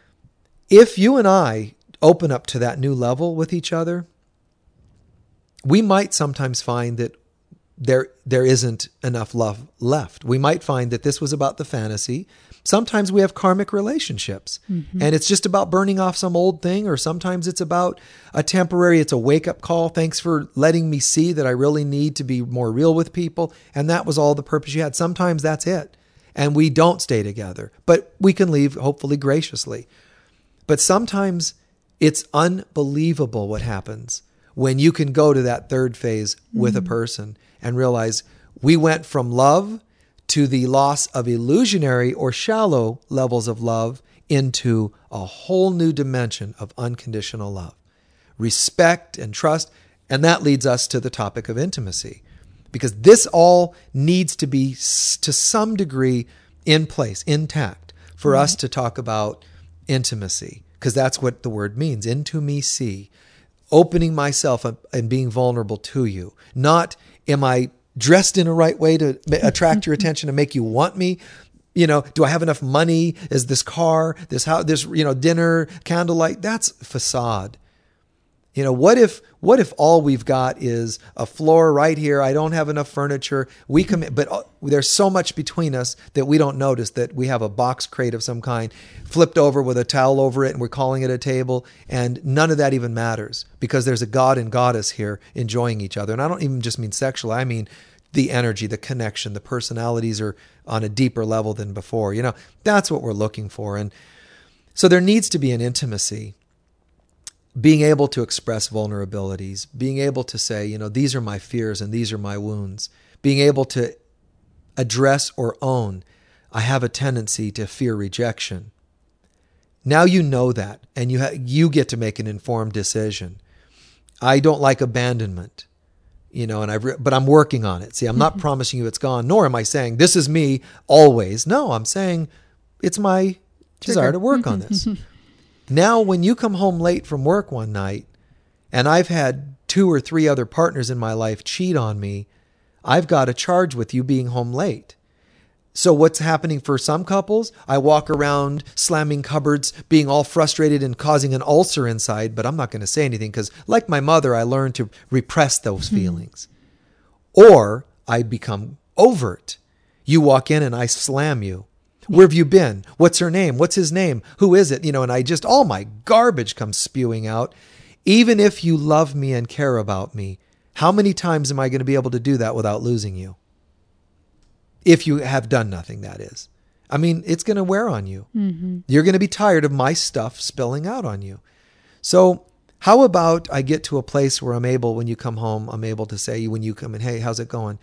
if you and I open up to that new level with each other, we might sometimes find that there isn't enough love left. We might find that this was about the fantasy. Sometimes we have karmic relationships, and it's just about burning off some old thing, or sometimes it's about it's a wake-up call. Thanks for letting me see that I really need to be more real with people, and that was all the purpose you had. Sometimes that's it, and we don't stay together, but we can leave, hopefully graciously. But sometimes it's unbelievable what happens when you can go to that third phase with a person and realize we went from love to the loss of illusionary or shallow levels of love into a whole new dimension of unconditional love, respect and trust. And that leads us to the topic of intimacy, because this all needs to be to some degree in place, intact, for us to talk about intimacy, because that's what the word means. Into me see, opening myself up and being vulnerable to you. Not, am I dressed in a right way to attract your attention and make you want me? You know, do I have enough money? Is this car, this house, this, dinner, candlelight? That's facade. What if all we've got is a floor right here? I don't have enough furniture. But there's so much between us that we don't notice that we have a box crate of some kind flipped over with a towel over it, and we're calling it a table. And none of that even matters, because there's a God and goddess here enjoying each other. And I don't even just mean sexual. I mean the energy, the connection, the personalities are on a deeper level than before. That's what we're looking for. And so there needs to be an intimacy. Being able to express vulnerabilities, being able to say, these are my fears and these are my wounds, being able to address or own, I have a tendency to fear rejection. Now you know that, and you get to make an informed decision. I don't like abandonment, but I'm working on it. See, I'm not promising you it's gone, nor am I saying this is me always. No, I'm saying it's my desire to work on this. Now, when you come home late from work one night, and I've had 2 or 3 other partners in my life cheat on me, I've got a charge with you being home late. So what's happening for some couples? I walk around slamming cupboards, being all frustrated and causing an ulcer inside, but I'm not going to say anything because, like my mother, I learned to repress those feelings. Or I become overt. You walk in and I slam you. Where have you been? What's her name? What's his name? Who is it? And I just, all my garbage comes spewing out. Even if you love me and care about me, how many times am I going to be able to do that without losing you? If you have done nothing, that is. I mean, it's going to wear on you. Mm-hmm. You're going to be tired of my stuff spilling out on you. So how about I get to a place where I'm able, when you come home, I'm able to say, when you come in, hey, how's it going?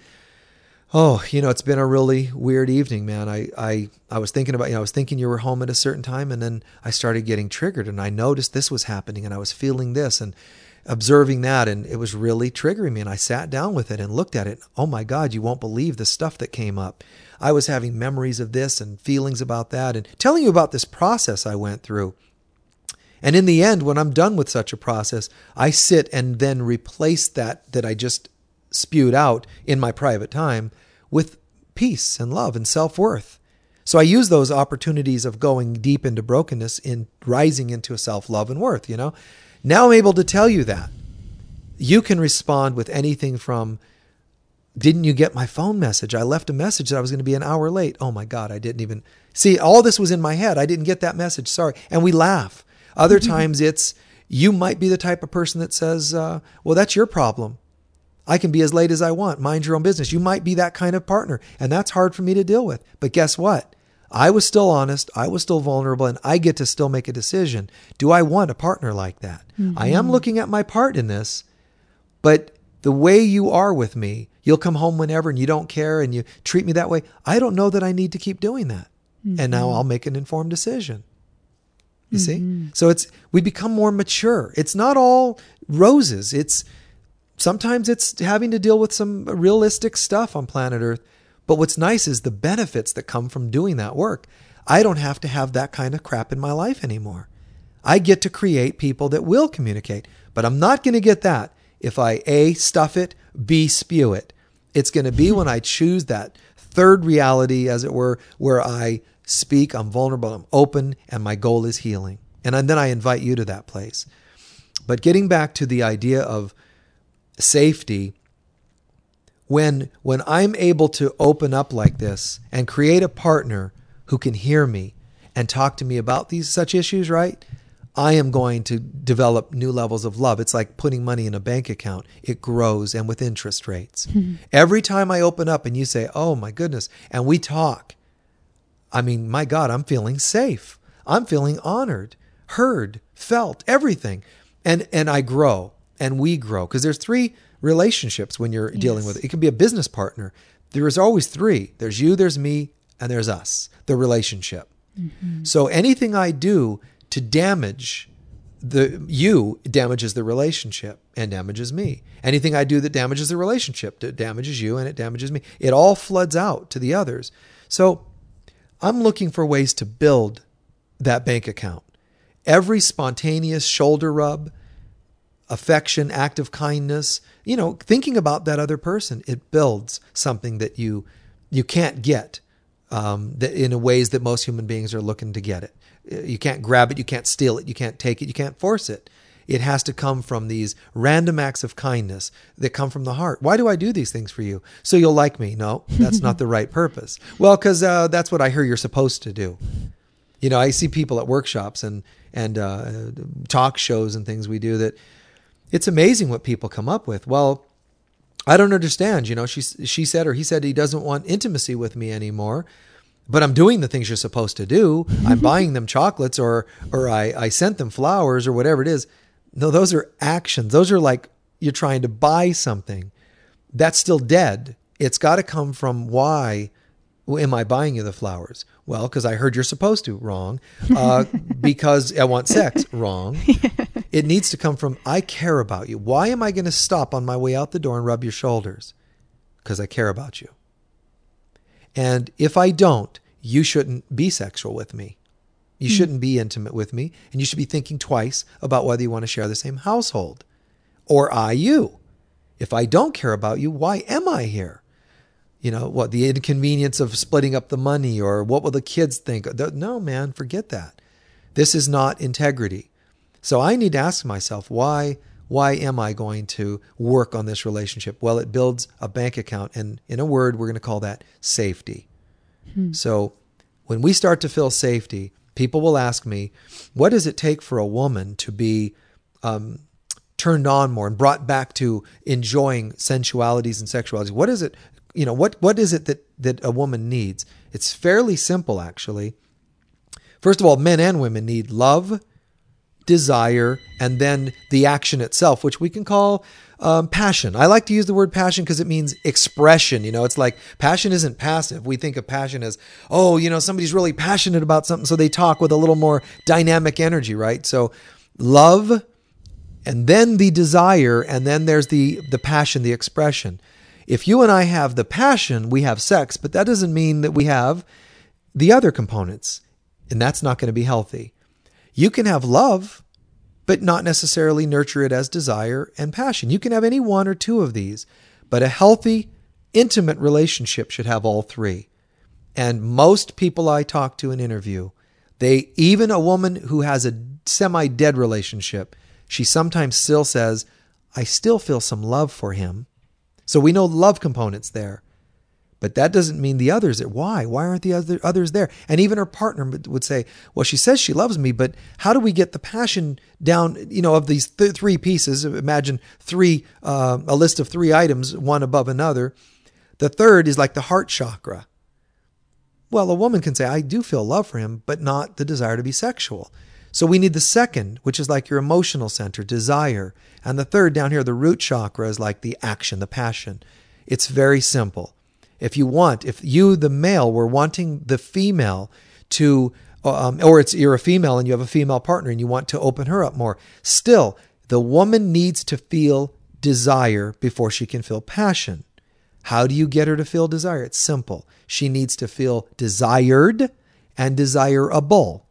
Oh, it's been a really weird evening, man. I was thinking about, I was thinking you were home at a certain time, and then I started getting triggered, and I noticed this was happening, and I was feeling this and observing that, and it was really triggering me. And I sat down with it and looked at it. Oh my God, you won't believe the stuff that came up. I was having memories of this and feelings about that, and telling you about this process I went through. And in the end, when I'm done with such a process, I sit and then replace that I just spewed out in my private time with peace and love and self-worth. So I use those opportunities of going deep into brokenness in rising into self-love and worth, Now I'm able to tell you that. You can respond with anything from, didn't you get my phone message? I left a message that I was going to be an hour late. Oh my God, I didn't even see. All this was in my head. I didn't get that message. Sorry. And we laugh. Other times it's, you might be the type of person that says, well, that's your problem. I can be as late as I want. Mind your own business. You might be that kind of partner. And that's hard for me to deal with. But guess what? I was still honest. I was still vulnerable, and I get to still make a decision. Do I want a partner like that? Mm-hmm. I am looking at my part in this, but the way you are with me, you'll come home whenever and you don't care and you treat me that way. I don't know that I need to keep doing that. Mm-hmm. And now I'll make an informed decision. You see? So we become more mature. It's not all roses. Sometimes it's having to deal with some realistic stuff on planet Earth. But what's nice is the benefits that come from doing that work. I don't have to have that kind of crap in my life anymore. I get to create people that will communicate. But I'm not going to get that if I A, stuff it, B, spew it. It's going to be when I choose that third reality, as it were, where I speak, I'm vulnerable, I'm open, and my goal is healing. And then I invite you to that place. But getting back to the idea of safety, when I'm able to open up like this and create a partner who can hear me and talk to me about such issues, right? I am going to develop new levels of love. It's like putting money in a bank account. It grows, and with interest rates. Mm-hmm. Every time I open up and you say, oh my goodness, and we talk, I mean, my God, I'm feeling safe. I'm feeling honored, heard, felt, everything. And I grow, and we grow. Because there's 3 relationships when you're dealing with it. It can be a business partner. There is always 3. There's you, there's me, and there's us, the relationship. Mm-hmm. So anything I do to damage you damages the relationship and damages me. Anything I do that damages the relationship, it damages you and it damages me. It all floods out to the others. So I'm looking for ways to build that bank account. Every spontaneous shoulder rub, affection, act of kindness, thinking about that other person, it builds something that you can't get that in ways that most human beings are looking to get it. You can't grab it, you can't steal it, you can't take it, you can't force it. It has to come from these random acts of kindness that come from the heart. Why do I do these things for you? So you'll like me? No, that's not the right purpose. Well, because that's what I hear you're supposed to do. I see people at workshops and talk shows and things we do that it's amazing what people come up with. Well, I don't understand. She said or he said he doesn't want intimacy with me anymore, but I'm doing the things you're supposed to do. I'm buying them chocolates or I sent them flowers or whatever it is. No, those are actions. Those are like you're trying to buy something. That's still dead. It's got to come from why am I buying you the flowers? Well, because I heard you're supposed to. Wrong. Because I want sex. Wrong. It needs to come from, I care about you. Why am I going to stop on my way out the door and rub your shoulders? Because I care about you. And if I don't, you shouldn't be sexual with me. You shouldn't be intimate with me. And you should be thinking twice about whether you want to share the same household. Or you. If I don't care about you, why am I here? What, the inconvenience of splitting up the money, or what will the kids think? No, man, forget that. This is not integrity. So I need to ask myself, why am I going to work on this relationship? Well, it builds a bank account, and in a word, we're going to call that safety. So when we start to feel safety, people will ask me, what does it take for a woman to be turned on more and brought back to enjoying sensualities and sexualities? What is it? What is it that a woman needs? It's fairly simple, actually. First of all, men and women need love, desire, and then the action itself, which we can call passion. I like to use the word passion because it means expression. It's like passion isn't passive. We think of passion as, somebody's really passionate about something, so they talk with a little more dynamic energy, right? So love, and then the desire, and then there's the passion, the expression. If you and I have the passion, we have sex, but that doesn't mean that we have the other components, and that's not going to be healthy. You can have love, but not necessarily nurture it as desire and passion. You can have any one or two of these, but a healthy, intimate relationship should have all three. And most people I talk to and interview, even a woman who has a semi-dead relationship, she sometimes still says, I still feel some love for him. So we know love components there. But that doesn't mean the others. Why? Why aren't the others there? And even her partner would say, well, she says she loves me, but how do we get the passion down, of these three pieces? Imagine a list of 3 items, one above another. The third is like the heart chakra. Well, a woman can say, I do feel love for him, but not the desire to be sexual. So we need the second, which is like your emotional center, desire. And the third down here, the root chakra, is like the action, the passion. It's very simple. If you, the male, were wanting the female to, you're a female and you have a female partner and you want to open her up more, still, the woman needs to feel desire before she can feel passion. How do you get her to feel desire? It's simple. She needs to feel desired and desirable.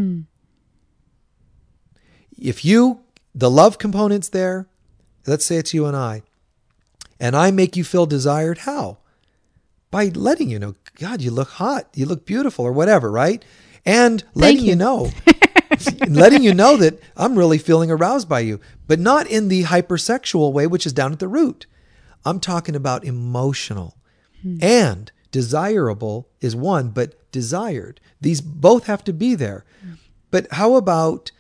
If the love component's there, let's say it's you and I make you feel desired, how? By letting you know, God, you look hot, you look beautiful, or whatever, right? And letting you know that I'm really feeling aroused by you, but not in the hypersexual way, which is down at the root. I'm talking about emotional. And desirable is one, but desired. These both have to be there. But how about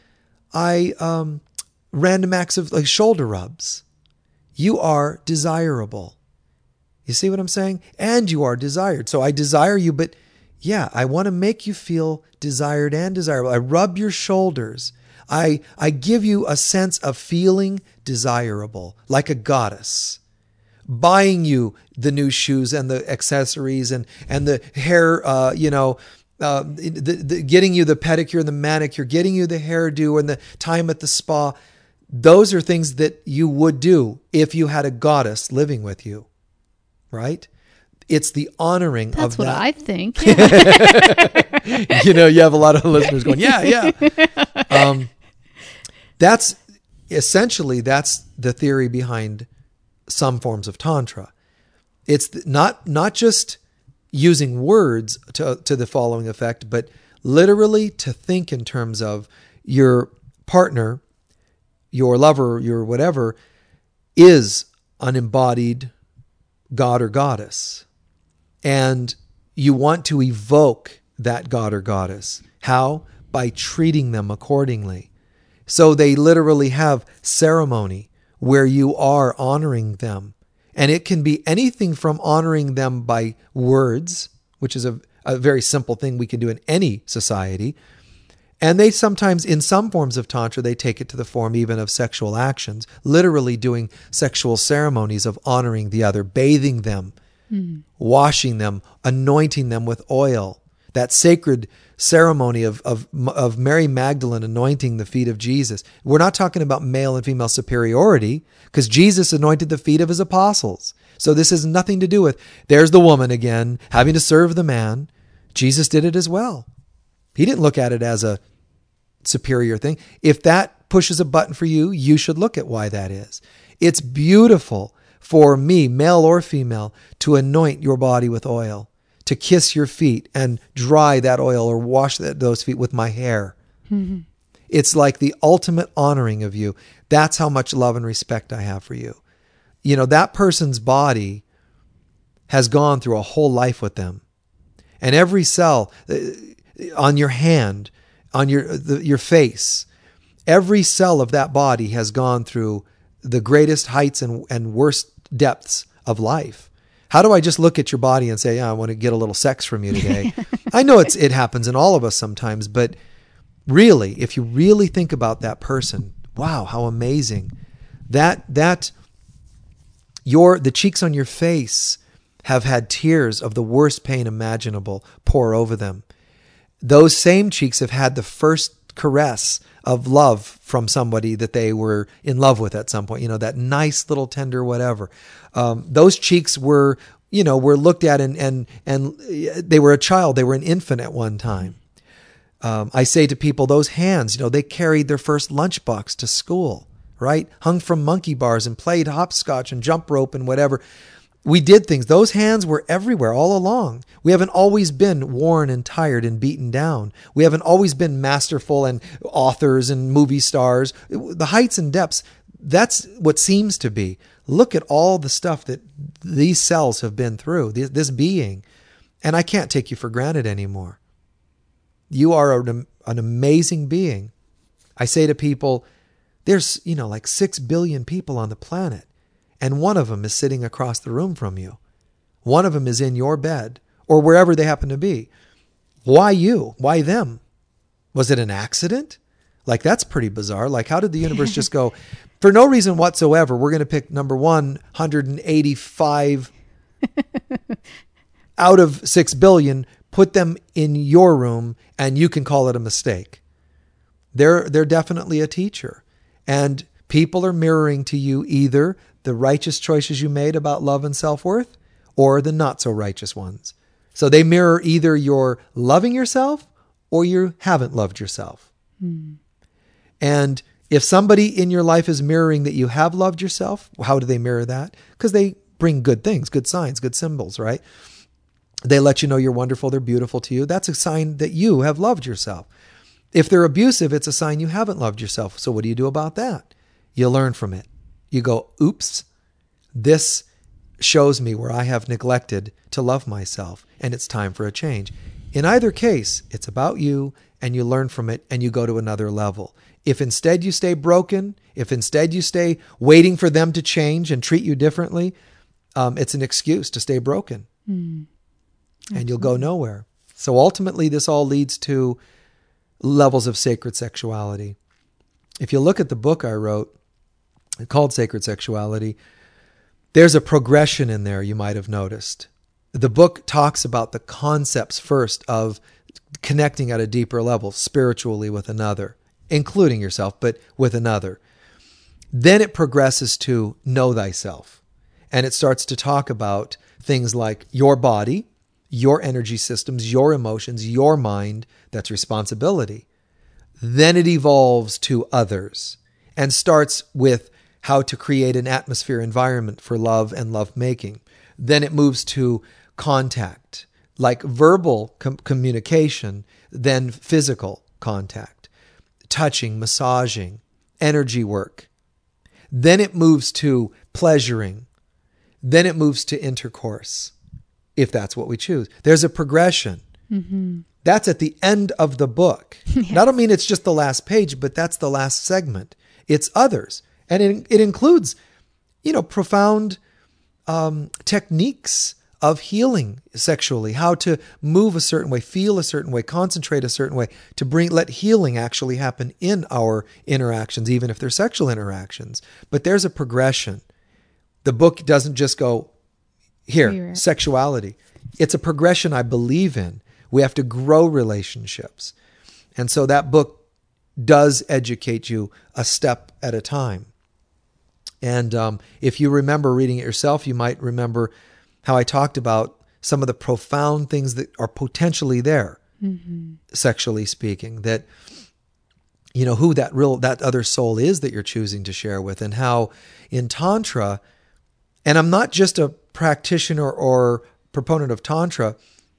random acts of like shoulder rubs? You are desirable. You see what I'm saying? And you are desired. So I desire you, but yeah, I want to make you feel desired and desirable. I rub your shoulders. I give you a sense of feeling desirable, like a goddess. Buying you the new shoes and the accessories and the hair, getting you the pedicure and the manicure, getting you the hairdo and the time at the spa. Those are things that you would do if you had a goddess living with you. Right? It's the honoring That's of what that. I think. You have a lot of listeners going, yeah. That's the theory behind some forms of Tantra. It's not just using words to the following effect, but literally to think in terms of your partner, your lover, your whatever, is an embodied God or goddess. And you want to evoke that God or goddess. How? By treating them accordingly. So they literally have ceremony where you are honoring them. And it can be anything from honoring them by words, which is a very simple thing we can do in any society. And they sometimes, in some forms of Tantra, they take it to the form even of sexual actions, literally doing sexual ceremonies of honoring the other, bathing them, washing them, anointing them with oil. That sacred ceremony of Mary Magdalene anointing the feet of Jesus. We're not talking about male and female superiority, because Jesus anointed the feet of his apostles. So this has nothing to do with, there's the woman again, having to serve the man. Jesus did it as well. He didn't look at it as a superior thing. If that pushes a button for you, you should look at why that is. It's beautiful for me, male or female, to anoint your body with oil, to kiss your feet and dry that oil or wash those feet with my hair. Mm-hmm. It's like the ultimate honoring of you. That's how much love and respect I have for you. You know, that person's body has gone through a whole life with them. And every cell on your hand, on your face, every cell of that body has gone through the greatest heights and worst depths of life. How do I just look at your body and say, I want to get a little sex from you today? I know it happens in all of us sometimes, but really, if you really think about that person, wow, how amazing. The cheeks on your face have had tears of the worst pain imaginable pour over them. Those same cheeks have had the first caress of love from somebody that they were in love with at some point, that nice little tender whatever. Those cheeks were looked at and they were a child, they were an infant at one time. I say to people, those hands, they carried their first lunchbox to school, right? Hung from monkey bars and played hopscotch and jump rope and whatever. We did things. Those hands were everywhere all along. We haven't always been worn and tired and beaten down. We haven't always been masterful and authors and movie stars. The heights and depths, that's what seems to be. Look at all the stuff that these cells have been through, this being. And I can't take you for granted anymore. You are an amazing being. I say to people, there's, like 6 billion people on the planet. And one of them is sitting across the room from you. One of them is in your bed or wherever they happen to be. Why you? Why them? Was it an accident? Like, that's pretty bizarre. Like, how did the universe just go, for no reason whatsoever, we're going to pick number 185 out of 6 billion, put them in your room, and you can call it a mistake. They're definitely a teacher. And people are mirroring to you either the righteous choices you made about love and self-worth or the not so righteous ones. So they mirror either you're loving yourself or you haven't loved yourself. Mm. And if somebody in your life is mirroring that you have loved yourself, how do they mirror that? Because they bring good things, good signs, good symbols, right? They let you know you're wonderful, they're beautiful to you. That's a sign that you have loved yourself. If they're abusive, it's a sign you haven't loved yourself. So what do you do about that? You learn from it. You go, oops, this shows me where I have neglected to love myself, and it's time for a change. In either case, it's about you, and you learn from it, and you go to another level. If instead you stay broken, if instead you stay waiting for them to change and treat you differently, it's an excuse to stay broken. Mm. And you'll go nowhere. So ultimately, this all leads to levels of sacred sexuality. If you look at the book I wrote, called Sacred Sexuality, there's a progression in there you might have noticed. The book talks about the concepts first of connecting at a deeper level spiritually with another, including yourself, but with another. Then it progresses to know thyself. And it starts to talk about things like your body, your energy systems, your emotions, your mind. That's responsibility. Then it evolves to others and starts with how to create an atmosphere environment for love and love making. Then it moves to contact, like verbal communication, then physical contact, touching, massaging, energy work. Then it moves to pleasuring. Then it moves to intercourse, if that's what we choose. There's a progression. Mm-hmm. That's at the end of the book. Yes. I don't mean it's just the last page, but that's the last segment. It's others. And it includes, profound techniques of healing sexually, how to move a certain way, feel a certain way, concentrate a certain way, to let healing actually happen in our interactions, even if they're sexual interactions. But there's a progression. The book doesn't just go, here, sexuality. It's a progression I believe in. We have to grow relationships. And so that book does educate you a step at a time. And if you remember reading it yourself, you might remember how I talked about some of the profound things that are potentially there, mm-hmm. sexually speaking, that, who that other soul is that you're choosing to share with, and how in Tantra, And I'm not just a practitioner or proponent of Tantra.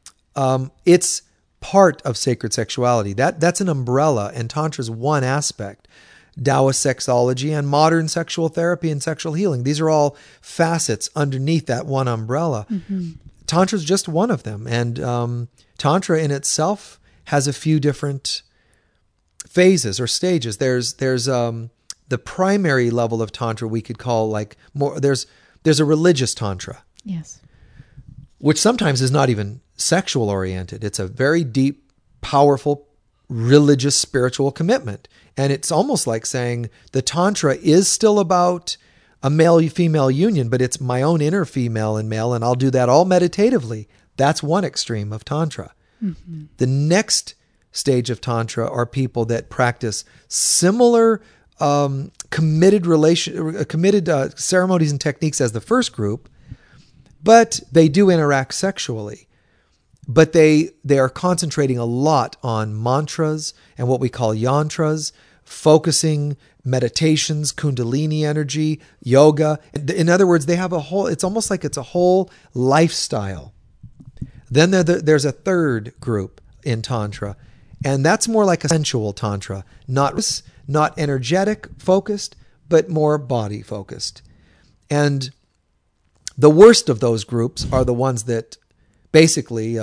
It's part of sacred sexuality. That's an umbrella, and Tantra is one aspect. Taoist sexology and modern sexual therapy and sexual healing. These are all facets underneath that one umbrella. Tantra is just one of them. And Tantra in itself has a few different phases or stages. There's the primary level of Tantra we could call like more, there's a religious Tantra. Yes. Which sometimes is not even sexual oriented. It's a very deep, powerful, religious, spiritual commitment. And it's almost like saying the Tantra is still about a male-female union, but it's my own inner female and male, and I'll do that all meditatively. That's one extreme of Tantra. The next stage of Tantra are people that practice similar committed ceremonies and techniques as the first group, but they do interact sexually. But they are concentrating a lot on mantras and what we call yantras, focusing, meditations, kundalini energy, yoga. In other words, they have it's almost like it's a whole lifestyle. Then there's a third group in Tantra, and that's more like a sensual Tantra, not energetic focused, but more body focused. And the worst of those groups are the ones that basically,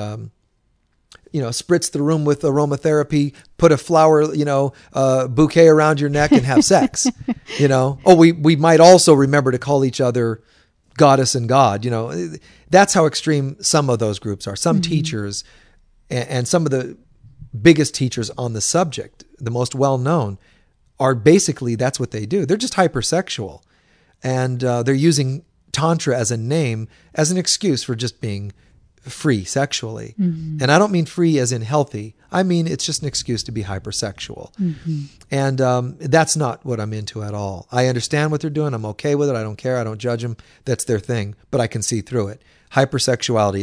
spritz the room with aromatherapy, put a flower, bouquet around your neck and have sex, Oh, we might also remember to call each other goddess and god, That's how extreme some of those groups are. Some teachers and some of the biggest teachers on the subject, the most well-known, are basically, that's what they do. They're just hypersexual. And they're using Tantra as a name, as an excuse for just being free sexually. And I don't mean free as in healthy. I mean, it's just an excuse to be hypersexual. And that's not what I'm into at all. I understand what they're doing. I'm okay with it. I don't care. I don't judge them. That's their thing, but I can see through it. Hypersexuality.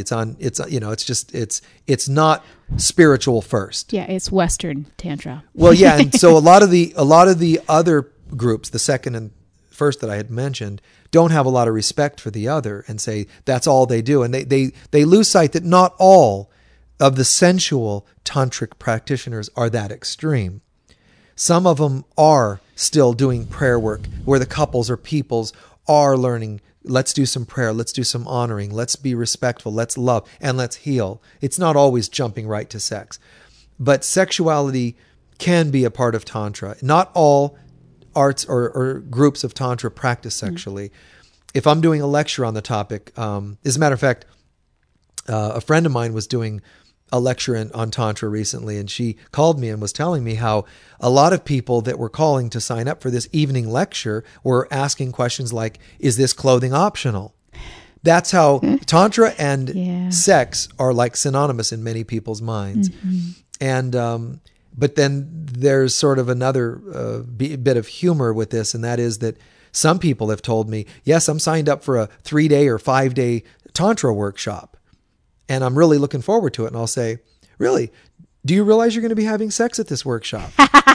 It's not spiritual first. Yeah. It's Western Tantra. Well, yeah. And so a lot of the other groups, the second and first that I had mentioned, don't have a lot of respect for the other and say that's all they do. And they lose sight that not all of the sensual tantric practitioners are that extreme. Some of them are still doing prayer work where the couples or peoples are learning, let's do some prayer, let's do some honoring, let's be respectful, let's love, and let's heal. It's not always jumping right to sex. But sexuality can be a part of Tantra. Not all arts or groups of Tantra practice sexually. If I'm doing a lecture on the topic, as a matter of fact, a friend of mine was doing a lecture on Tantra recently, and she called me and was telling me how a lot of people that were calling to sign up for this evening lecture were asking questions like, is this clothing optional? That's how Tantra and sex are like synonymous in many people's minds. And but then there's sort of another bit of humor with this, and that is that some people have told me, yes, I'm signed up for a 3-day or 5-day Tantra workshop, and I'm really looking forward to it. And I'll say, really? Do you realize you're going to be having sex at this workshop?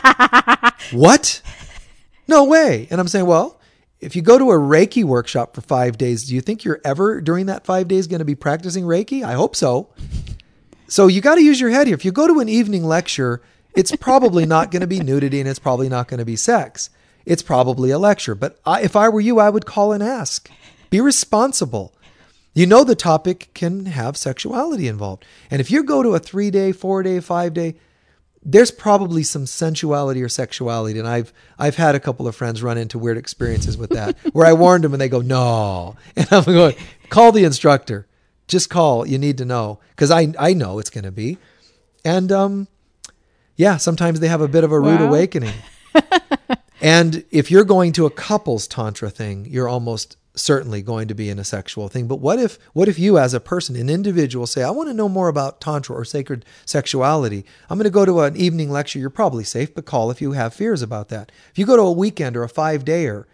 What? No way. And I'm saying, well, if you go to a Reiki workshop for 5 days, do you think you're ever during that 5 days going to be practicing Reiki? I hope so. So you got to use your head here. If you go to an evening lecture, it's probably not going to be nudity and it's probably not going to be sex. It's probably a lecture. But if I were you, I would call and ask. Be responsible. You know the topic can have sexuality involved. And if you go to a 3-day, 4-day, 5-day, there's probably some sensuality or sexuality. And I've had a couple of friends run into weird experiences with that, where I warned them and they go, no. And I'm going, call the instructor. Just call. You need to know. Because I know it's going to be. And sometimes they have a bit of a rude awakening. And if you're going to a couples Tantra thing, you're almost certainly going to be in a sexual thing. But what if you as a person, an individual, say, I want to know more about Tantra or sacred sexuality. I'm going to go to an evening lecture. You're probably safe, but call if you have fears about that. If you go to a weekend or a 5-dayer,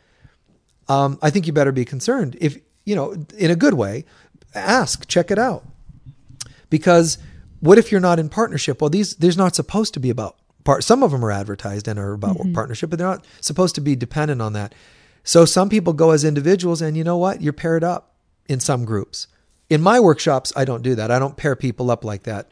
I think you better be concerned. If, in a good way, ask, check it out. Because what if you're not in partnership? Well, there's not supposed to be about some of them are advertised and are about partnership, but they're not supposed to be dependent on that. So some people go as individuals, and you know what? You're paired up in some groups. In my workshops, I don't do that. I don't pair people up like that.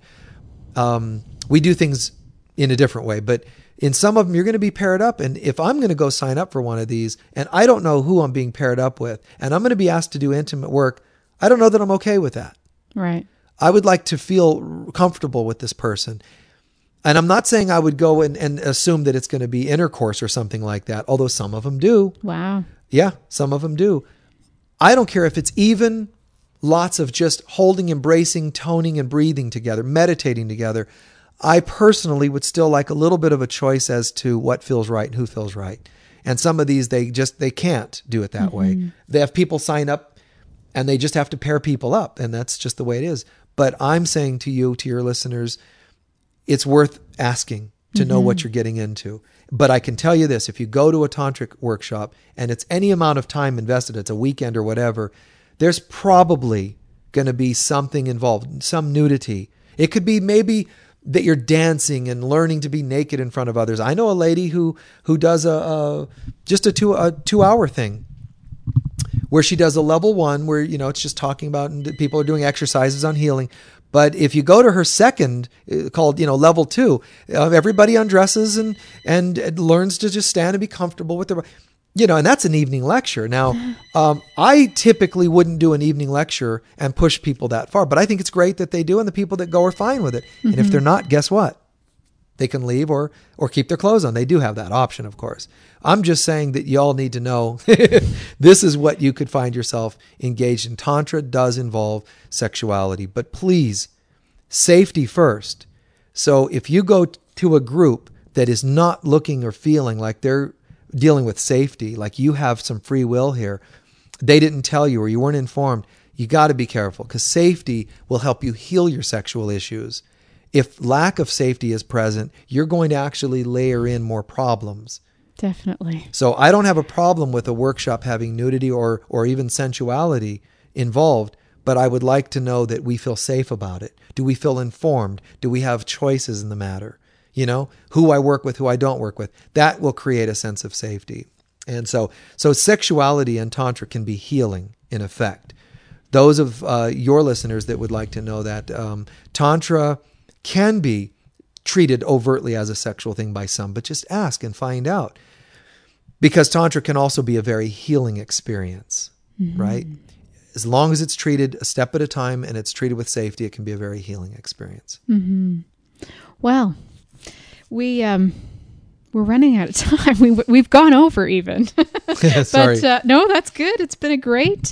We do things in a different way, but in some of them, you're going to be paired up. And if I'm going to go sign up for one of these and I don't know who I'm being paired up with, and I'm going to be asked to do intimate work, I don't know that I'm okay with that. Right. I would like to feel comfortable with this person. And I'm not saying I would go and assume that it's going to be intercourse or something like that, although some of them do. Wow. Yeah, some of them do. I don't care if it's even lots of just holding, embracing, toning, and breathing together, meditating together. I personally would still like a little bit of a choice as to what feels right and who feels right. And some of these, they can't do it that way. They have people sign up and they just have to pair people up. And that's just the way it is. But I'm saying to you, to your listeners, it's worth asking to know what you're getting into. But I can tell you this, if you go to a tantric workshop and it's any amount of time invested, it's a weekend or whatever, there's probably going to be something involved, some nudity. It could be maybe that you're dancing and learning to be naked in front of others. I know a lady who does just a 2-hour thing where she does a level 1 where, it's just talking about, and people are doing exercises on healing. But if you go to her second, called, level 2, everybody undresses and learns to just stand and be comfortable with their, and that's an evening lecture. Now, I typically wouldn't do an evening lecture and push people that far, but I think it's great that they do, and the people that go are fine with it. And if they're not, guess what? They can leave or keep their clothes on. They do have that option, of course. I'm just saying that y'all need to know this is what you could find yourself engaged in. Tantra does involve sexuality, but please, safety first. So if you go to a group that is not looking or feeling like they're dealing with safety, like you have some free will here, they didn't tell you or you weren't informed, you got to be careful, because safety will help you heal your sexual issues. If lack of safety is present, you're going to actually layer in more problems. Definitely. So I don't have a problem with a workshop having nudity or even sensuality involved, but I would like to know that we feel safe about it. Do we feel informed? Do we have choices in the matter? Who I work with, who I don't work with. That will create a sense of safety. And so sexuality and Tantra can be healing in effect. Those of your listeners that would like to know that Tantra can be treated overtly as a sexual thing by some, but just ask and find out. Because Tantra can also be a very healing experience, right? As long as it's treated a step at a time and it's treated with safety, it can be a very healing experience. Well, we're running out of time. We've gone over even. Sorry. But no, that's good. It's been a great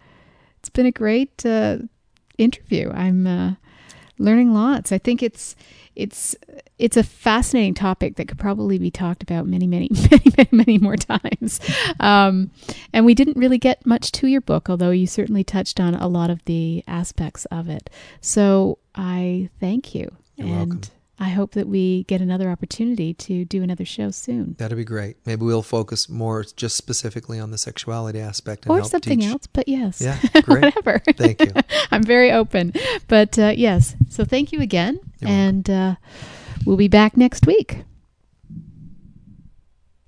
interview. I'm learning lots. I think it's a fascinating topic that could probably be talked about many more times. And we didn't really get much to your book, although you certainly touched on a lot of the aspects of it. So I thank you. You're welcome. I hope that we get another opportunity to do another show soon. That'd be great. Maybe we'll focus more just specifically on the sexuality aspect. And or help something teach. else, but yes. Yeah, great. Whatever. Thank you. I'm very open. But yes, so thank you again. You're and we'll be back next week.